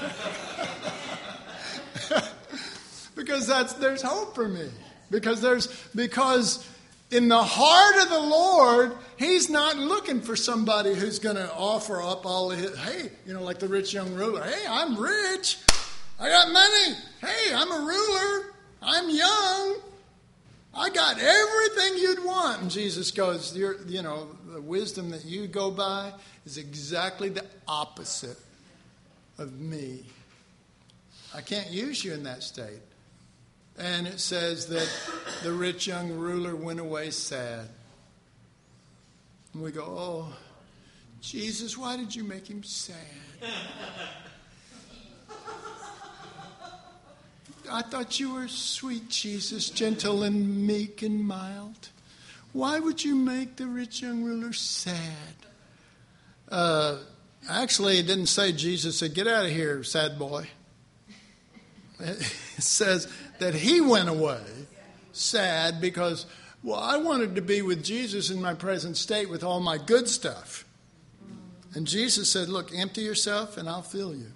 Because that's there's hope for me. Because there's because in the heart of the Lord, he's not looking for somebody who's going to offer up all of his, hey, you know, like the rich young ruler. Hey, I'm rich. I got money. Hey, I'm a ruler. I'm young. I got everything you'd want. And Jesus goes, You're, you know, the wisdom that you go by is exactly the opposite of me. I can't use you in that state. And it says that the rich young ruler went away sad. And we go, oh, Jesus, why did you make him sad? I thought you were sweet, Jesus, gentle and meek and mild. Why would you make the rich young ruler sad? Uh, actually, it didn't say Jesus said, get out of here, sad boy. It says that he went away sad because, well, I wanted to be with Jesus in my present state with all my good stuff. And Jesus said, look, empty yourself and I'll fill you.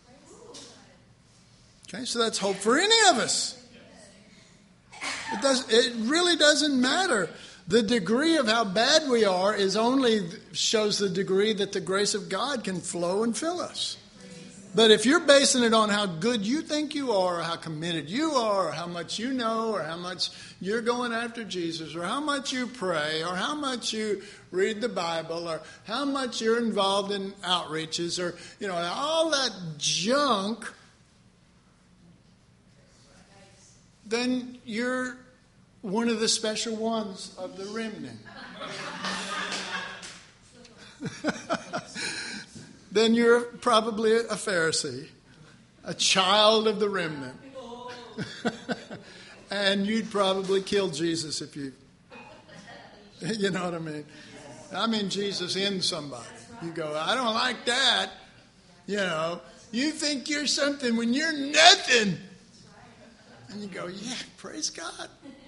Okay, so that's hope for any of us. It does. It really doesn't matter. The degree of how bad we are is only shows the degree that the grace of God can flow and fill us. But if you're basing it on how good you think you are, or how committed you are, or how much you know, or how much you're going after Jesus, or how much you pray, or how much you read the Bible, or how much you're involved in outreaches, or, you know, all that junk, then you're one of the special ones of the remnant. Then you're probably a Pharisee, a child of the remnant. And you'd probably kill Jesus if you, you know what I mean? I mean Jesus in somebody. You go, I don't like that. You know, you think you're something when you're nothing. And you go, yeah, praise God.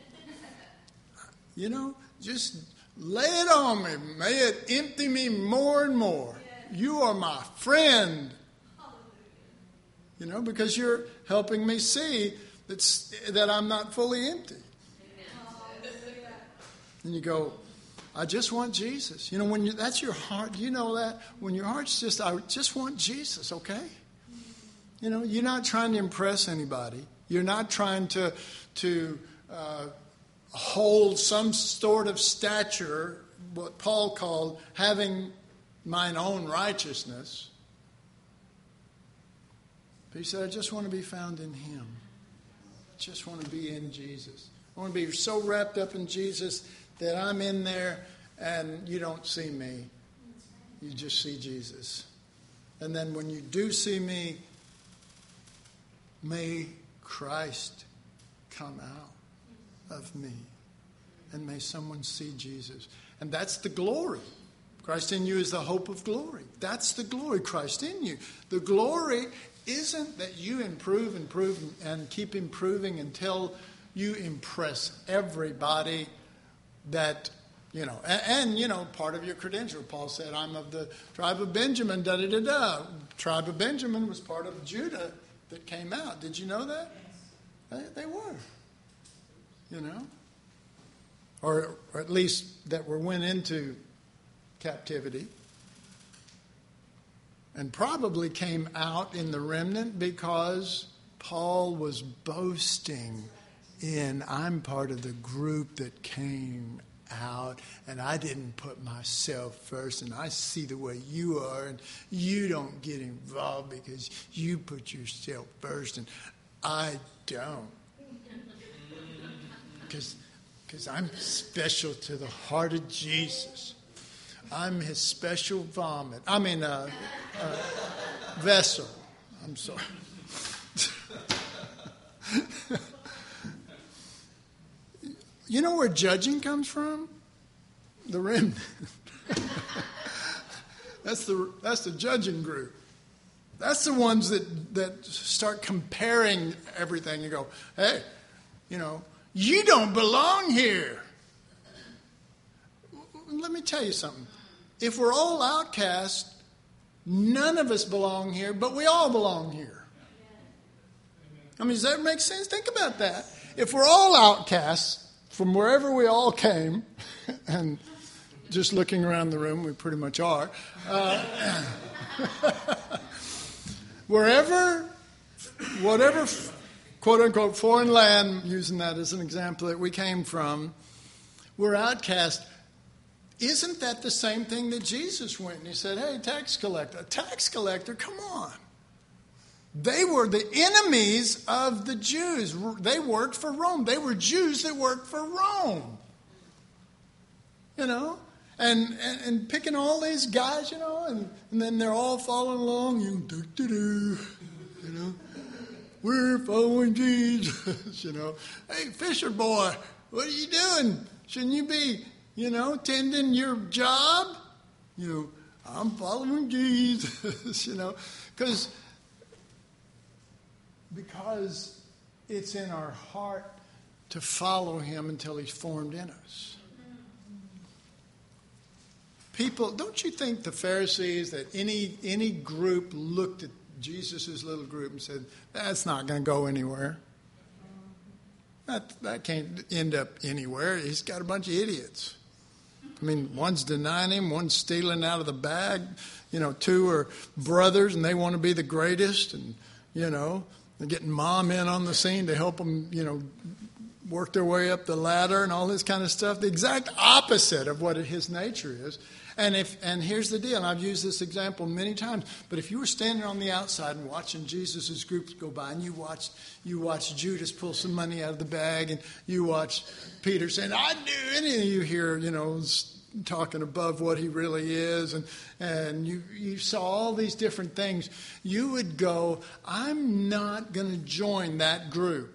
You know, just lay it on me. May it empty me more and more. You are my friend. You know, because you're helping me see that's, that I'm not fully empty. And you go, I just want Jesus. You know, when you, that's your heart, you know that? When your heart's just, I just want Jesus, okay? You know, you're not trying to impress anybody. You're not trying to, to uh, hold some sort of stature, what Paul called having mine own righteousness. But he said, I just want to be found in him. I just want to be in Jesus. I want to be so wrapped up in Jesus that I'm in there and you don't see me. You just see Jesus. And then when you do see me, may Christ come out of me. And may someone see Jesus. And that's the glory. Christ in you is the hope of glory. That's the glory, Christ in you. The glory isn't that you improve, improve, and keep improving until you impress everybody that, you know, and, and, you know, part of your credential. Paul said, I'm of the tribe of Benjamin, da-da-da-da. Tribe of Benjamin was part of Judah that came out. Did you know that? They, they were, you know. or, or at least that were went into captivity, and probably came out in the remnant because Paul was boasting in, I'm part of the group that came out, and I didn't put myself first, and I see the way you are, and you don't get involved because you put yourself first, and I don't. Because because I'm special to the heart of Jesus. I'm his special vomit. I mean, uh, uh, vessel. I'm sorry. You know where judging comes from? The remnant. That's the that's the judging group. That's the ones that, that start comparing everything and go, hey, you know, you don't belong here. Let me tell you something. If we're all outcasts, none of us belong here, but we all belong here. I mean, does that make sense? Think about that. If we're all outcasts from wherever we all came, and just looking around the room, we pretty much are, uh, wherever, whatever, quote-unquote, foreign land, using that as an example, that we came from, we're outcast. Isn't that the same thing that Jesus went and he said, hey, tax collector, a tax collector, come on. They were the enemies of the Jews. They worked for Rome. They were Jews that worked for Rome. You know? And and, and picking all these guys, you know, and, and then they're all following along. You, do, do, do, you know? We're following Jesus, you know. Hey, Fisher boy, what are you doing? Shouldn't you be, you know, tending your job? You know, I'm following Jesus, you know. Because... Because it's in our heart to follow him until he's formed in us. People, don't you think the Pharisees, that any any group looked at Jesus' little group and said, that's not going to go anywhere. That, that can't end up anywhere. He's got a bunch of idiots. I mean, one's denying him, one's stealing out of the bag. You know, two are brothers and they want to be the greatest, and, you know, they're getting mom in on the scene to help them, you know, work their way up the ladder and all this kind of stuff. The exact opposite of what his nature is. And if and here's the deal, and I've used this example many times, but if you were standing on the outside and watching Jesus' groups go by, and you watched you watched Judas pull some money out of the bag, and you watched Peter saying, I'd do anything, you hear, you know, talking above what he really is, and and you, you saw all these different things, you would go, I'm not going to join that group.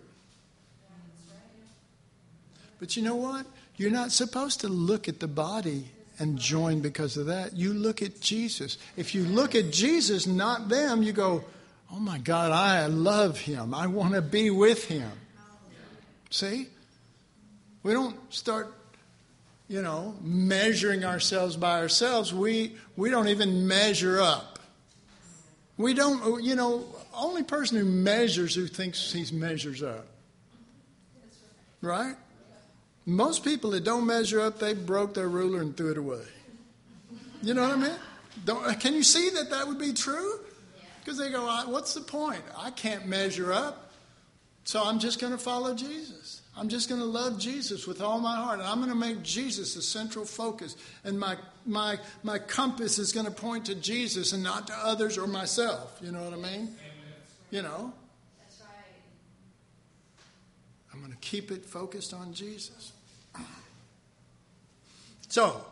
But you know what? You're not supposed to look at the body and join because of that. You look at Jesus. If you look at Jesus, not them, you go, oh my God, I love him. I want to be with him. See? We don't start, you know, measuring ourselves by ourselves. We we don't even measure up. We don't, you know, only person who measures who thinks he measures up. Right? Most people that don't measure up, they broke their ruler and threw it away. You know what I mean? Don't, can you see that that would be true? Because they go, what's the point? I can't measure up, so I'm just going to follow Jesus. I'm just going to love Jesus with all my heart. And I'm going to make Jesus the central focus. And my my my compass is going to point to Jesus and not to others or myself. You know what I mean? Amen. You know? That's right. I'm going to keep it focused on Jesus. So,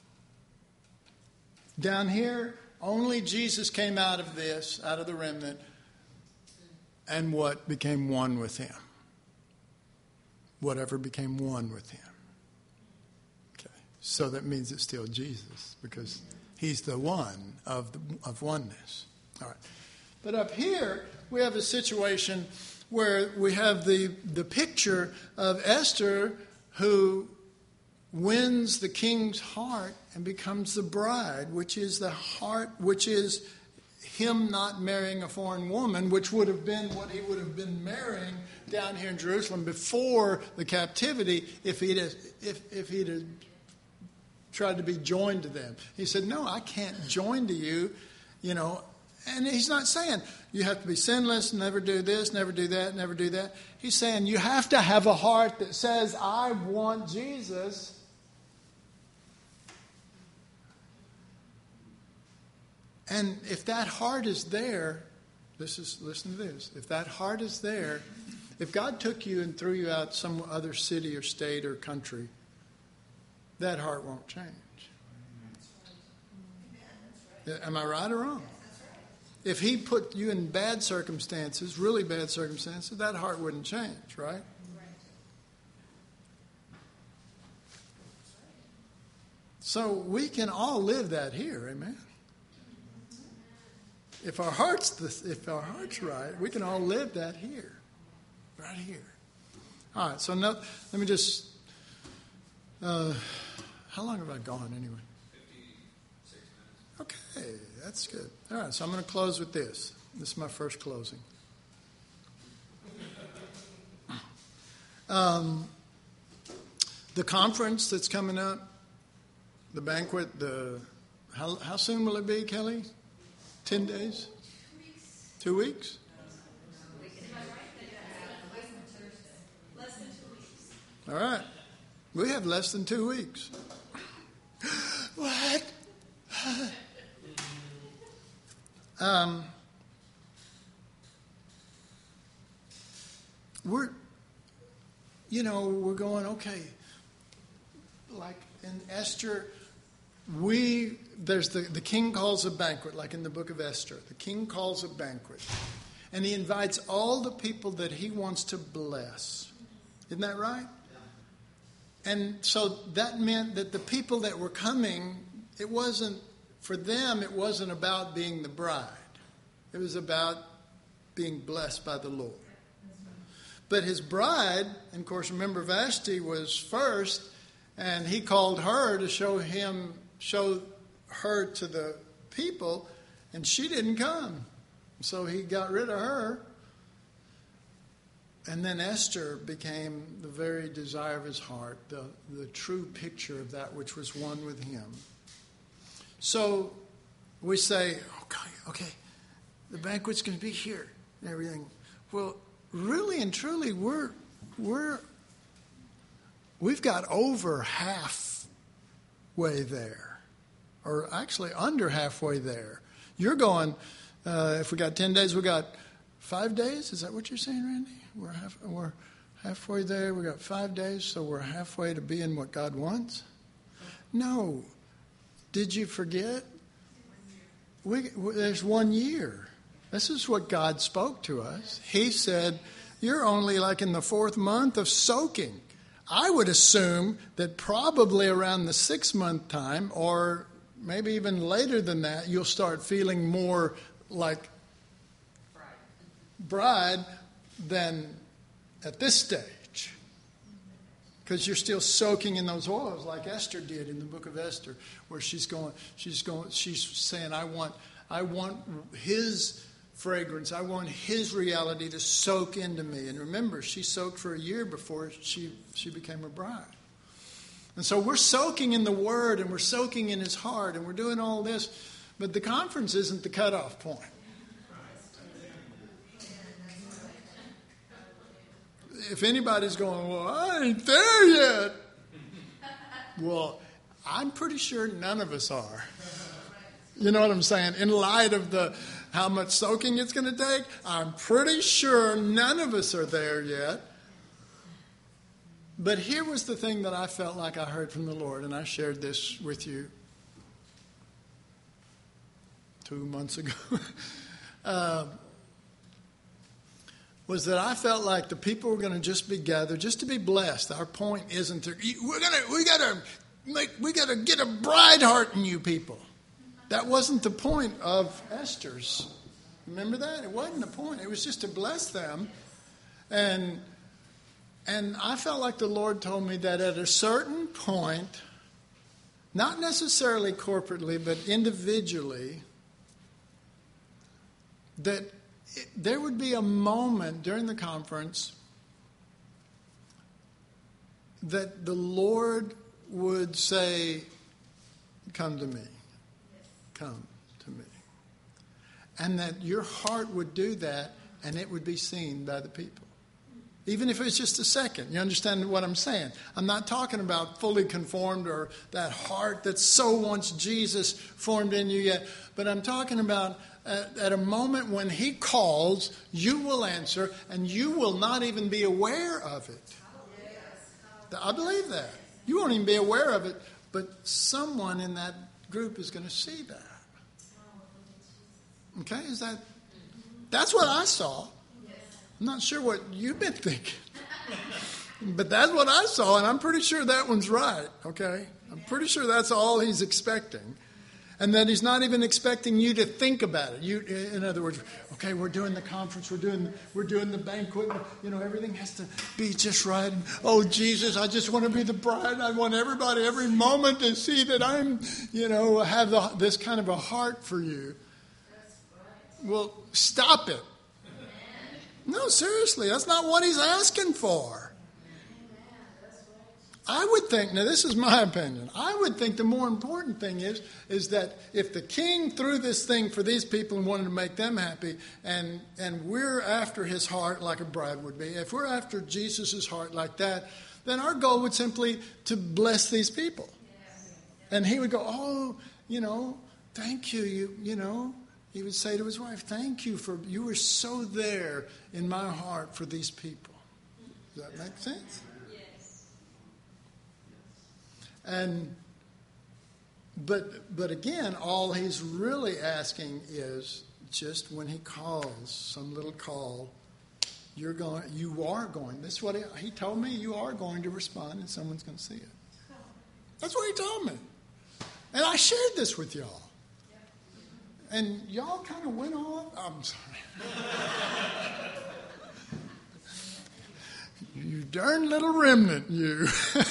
down here, only Jesus came out of this, out of the remnant, and what became one with him. Whatever became one with him. Okay, so that means it's still Jesus, because he's the one of the, of oneness. All right, but up here we have a situation where we have the the picture of Esther, who wins the king's heart and becomes the bride, which is the heart, which is him not marrying a foreign woman, which would have been what he would have been marrying down here in Jerusalem before the captivity if he'd have, if if he'd have tried to be joined to them. He said, no, I can't join to you, you know. And he's not saying you have to be sinless, never do this, never do that, never do that. He's saying you have to have a heart that says, I want Jesus. And if that heart is there, this is listen to this. If that heart is there, if God took you and threw you out some other city or state or country, that heart won't change. Am I right or wrong? If he put you in bad circumstances, really bad circumstances, that heart wouldn't change, right? So we can all live that here, amen? If our heart's the, if our heart's right, we can all live that here, right here. All right. So no, let me just. Uh, how long have I gone anyway? fifty-six minutes. Okay, that's good. All right. So I'm going to close with this. This is my first closing. Um, the conference that's coming up, the banquet. The how how soon will it be, Kelly? Ten days? Two weeks? All right. We have less than two weeks. What? um, we're, you know, we're going, okay, like in Esther, we, there's the, the king calls a banquet, like in the book of Esther. The king calls a banquet. And he invites all the people that he wants to bless. Isn't that right? And so that meant that the people that were coming, it wasn't, for them, it wasn't about being the bride. It was about being blessed by the Lord. But his bride, and of course, remember Vashti was first, and he called her to show him, show her to the people, and she didn't come. So he got rid of her. And then Esther became the very desire of his heart, the, the true picture of that which was one with him. So we say, okay, okay, the banquet's going to be here and everything. Well, really and truly, we're we're we've got over halfway there, or actually under halfway there. You're going. Uh, if we got ten days, we got five days. Is that what you're saying, Randy? We're half, we're halfway there. We got five days, so we're halfway to being what God wants. No, did you forget? We, there's one year. This is what God spoke to us. He said, "You're only like in the fourth month of soaking." I would assume that probably around the six month time, or maybe even later than that, you'll start feeling more like bride than at this stage, because you're still soaking in those oils, like Esther did in the book of Esther, where she's going, she's going, she's saying, "I want, I want His fragrance. I want His reality to soak into me." And remember, she soaked for a year before she she became a bride. And so we're soaking in the Word, and we're soaking in His heart, and we're doing all this, but the conference isn't the cutoff point. If anybody's going, "Well, I ain't there yet," well, I'm pretty sure none of us are. You know what I'm saying? In light of the how much soaking it's going to take, I'm pretty sure none of us are there yet. But here was the thing that I felt like I heard from the Lord, and I shared this with you two months ago. uh, was that I felt like the people were going to just be gathered just to be blessed. Our point isn't to, we're gonna we got to make we got to get a bride heart in you people. That wasn't the point of Esther's. Remember that? It wasn't the point. It was just to bless them. And and I felt like the Lord told me that at a certain point, not necessarily corporately, but individually, that it, there would be a moment during the conference that the Lord would say, come to me. Come to me. And that your heart would do that, and it would be seen by the people. Even if it's just a second. You understand what I'm saying? I'm not talking about fully conformed or that heart that so wants Jesus formed in you yet. But I'm talking about at, at a moment when he calls, you will answer, and you will not even be aware of it. I believe that. You won't even be aware of it, but someone in that group is going to see that. Okay? Is that... That's what I saw. I'm not sure what you've been thinking. But that's what I saw, and I'm pretty sure that one's right, okay? I'm pretty sure that's all he's expecting. And that he's not even expecting you to think about it. You, in other words, okay, we're doing the conference, we're doing we're doing the banquet, you know, everything has to be just right. And, oh, Jesus, I just want to be the bride. I want everybody, every moment to see that I'm, you know, have the, this kind of a heart for you. Well, stop it. No, seriously, that's not what he's asking for. I would think, now this is my opinion, I would think the more important thing is, is that if the king threw this thing for these people and wanted to make them happy, and, and we're after his heart like a bride would be, if we're after Jesus' heart like that, then our goal would simply to bless these people. And he would go, oh, you know, thank you, you, you know. He would say to his wife, thank you for, you were so there in my heart for these people. Does that make sense? Yes. And, but, but again, all he's really asking is just when he calls, some little call, you're going, you are going, this is what he, he told me, you are going to respond and someone's going to see it. That's what he told me. And I shared this with y'all. And y'all kind of went on. I'm sorry. You darn little remnant, you.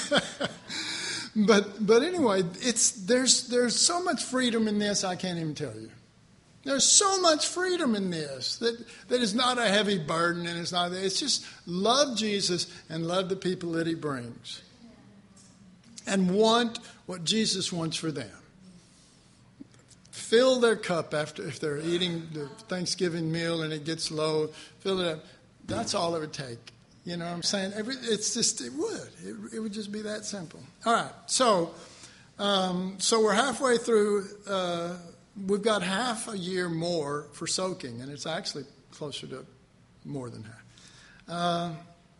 but but anyway, it's there's there's so much freedom in this I can't even tell you. There's so much freedom in this that, that is not a heavy burden, and it's not. It's just love Jesus and love the people that he brings, and want what Jesus wants for them. Fill their cup after if they're eating the Thanksgiving meal and it gets low. Fill it up. That's all it would take. You know what I'm saying? Every, it's just it would. It, it would just be that simple. All right. So, um, so we're halfway through. Uh, we've got half a year more for soaking, and it's actually closer to more than half. Uh,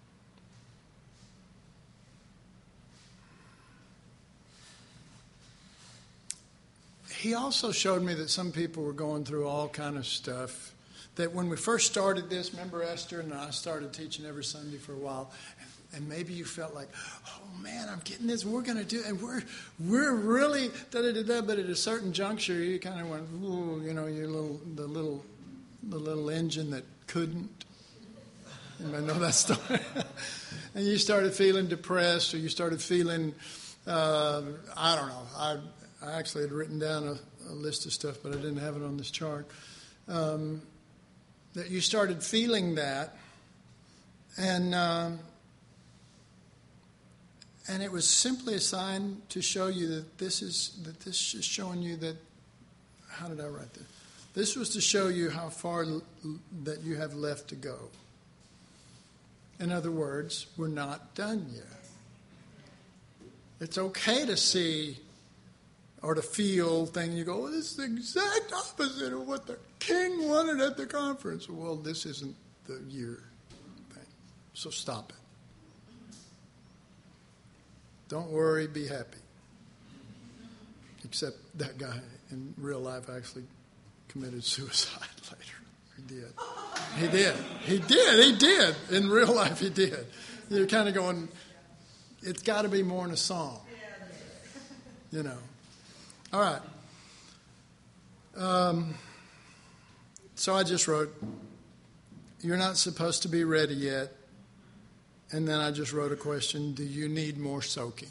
He also showed me that some people were going through all kind of stuff. That when we first started this, remember Esther and I started teaching every Sunday for a while, and, and maybe you felt like, oh man, I'm getting this, and we're going to do it, and we're we're really da da da da. But at a certain juncture, you kind of went, ooh, you know, your little the little the little engine that couldn't. Anybody know that story? And you started feeling depressed, or you started feeling, uh, I don't know, I. I actually had written down a, a list of stuff, but I didn't have it on this chart. Um, that you started feeling that, and um, and it was simply a sign to show you that this is that this is showing you that. How did I write this? This was to show you how far l- that you have left to go. In other words, we're not done yet. It's okay to see. Or to feel thing, you go, well, this is the exact opposite of what the king wanted at the conference. Well, this isn't the year thing. So stop it. Don't worry, be happy. Except that guy in real life actually committed suicide later. He did. He did. He did. He did. In real life, he did. You're kind of going, it's got to be more than a song. You know. All right. Um, so I just wrote, you're not supposed to be ready yet. And then I just wrote a question, do you need more soaking?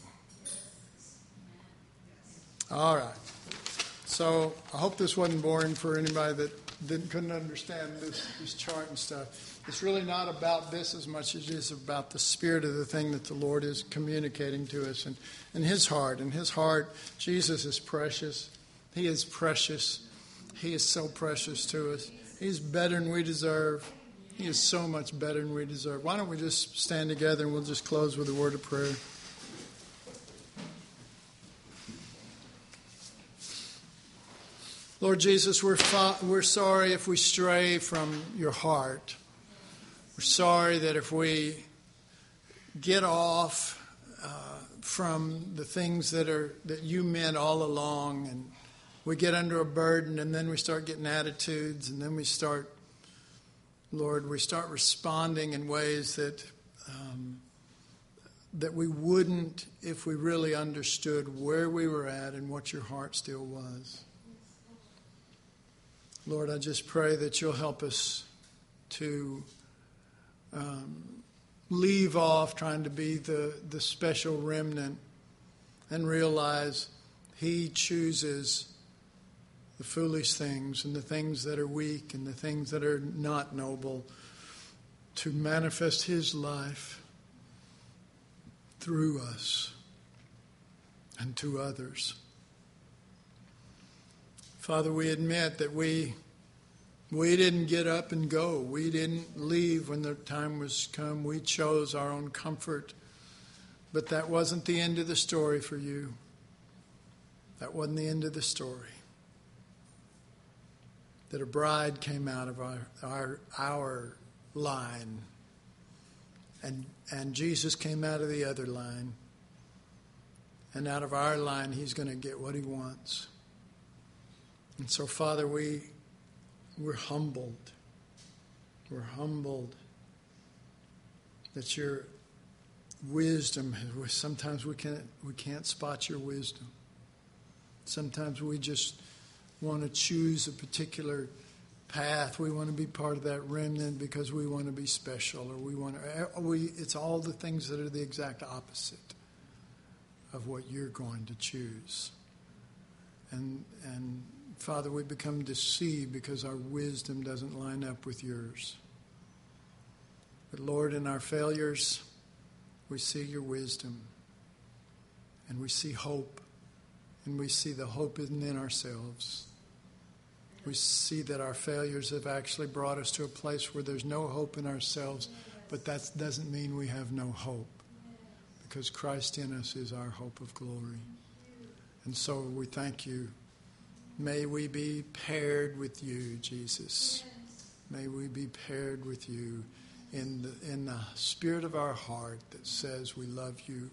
All right. So I hope this wasn't boring for anybody that didn't couldn't understand this, this chart and stuff. It's really not about this as much as it is about the spirit of the thing that the Lord is communicating to us, and, and his heart. And his heart, Jesus is precious. He is precious. He is so precious to us. He's better than we deserve. He is so much better than we deserve. Why don't we just stand together and we'll just close with a word of prayer. Lord Jesus, we're fa- we're sorry if we stray from your heart. We're sorry that if we get off uh, from the things that are that you meant all along, and we get under a burden, and then we start getting attitudes, and then we start, Lord, we start responding in ways that um, that we wouldn't if we really understood where we were at and what your heart still was. Lord, I just pray that you'll help us to um, leave off trying to be the, the special remnant and realize he chooses the foolish things and the things that are weak and the things that are not noble to manifest his life through us and to others. Father, we admit that we we didn't get up and go. We didn't leave when the time was come. We chose our own comfort. But that wasn't the end of the story for you. That wasn't the end of the story. That a bride came out of our our, our line. And, and Jesus came out of the other line. And out of our line, he's going to get what he wants. And so, Father, we, we're humbled. We're humbled that your wisdom, sometimes we can't, we can't spot your wisdom. Sometimes we just want to choose a particular path. We want to be part of that remnant because we want to be special, or we want to, we, it's all the things that are the exact opposite of what you're going to choose. And, and, Father, we become deceived because our wisdom doesn't line up with yours. But Lord, in our failures, we see your wisdom. And we see hope. And we see the hope isn't in ourselves. We see that our failures have actually brought us to a place where there's no hope in ourselves. But that doesn't mean we have no hope. Because Christ in us is our hope of glory. And so we thank you. May we be paired with you, Jesus. May we be paired with you in the, in the spirit of our heart that says we love you.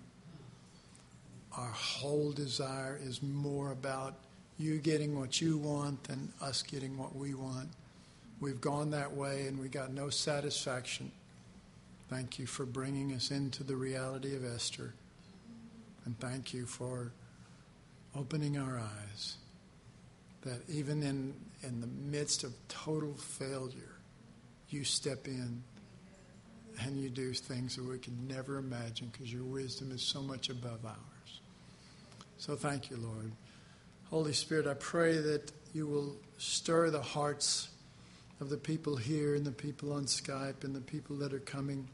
Our whole desire is more about you getting what you want than us getting what we want. We've gone that way and we got no satisfaction. Thank you for bringing us into the reality of Esther. And thank you for opening our eyes. That even in, in the midst of total failure, you step in and you do things that we can never imagine because your wisdom is so much above ours. So thank you, Lord. Holy Spirit, I pray that you will stir the hearts of the people here and the people on Skype and the people that are coming.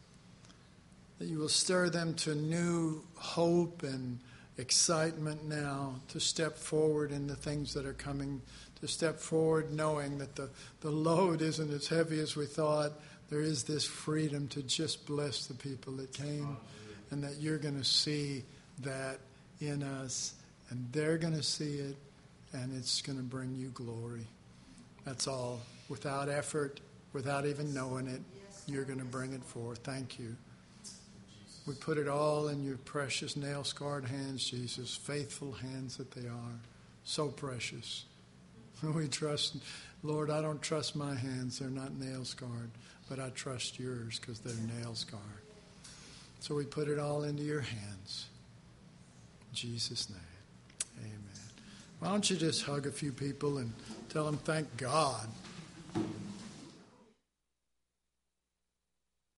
That you will stir them to new hope and excitement now to step forward in the things that are coming, to step forward knowing that the, the load isn't as heavy as we thought. There is this freedom to just bless the people that came, and that you're going to see that in us, and they're going to see it, and it's going to bring you glory. That's all. Without effort, without even knowing it, you're going to bring it forth. Thank you. We put it all in your precious nail-scarred hands, Jesus, faithful hands that they are, so precious. We trust, Lord, I don't trust my hands. They're not nail-scarred, but I trust yours because they're nail-scarred. So we put it all into your hands. In Jesus' name, amen. Why don't you just hug a few people and tell them thank God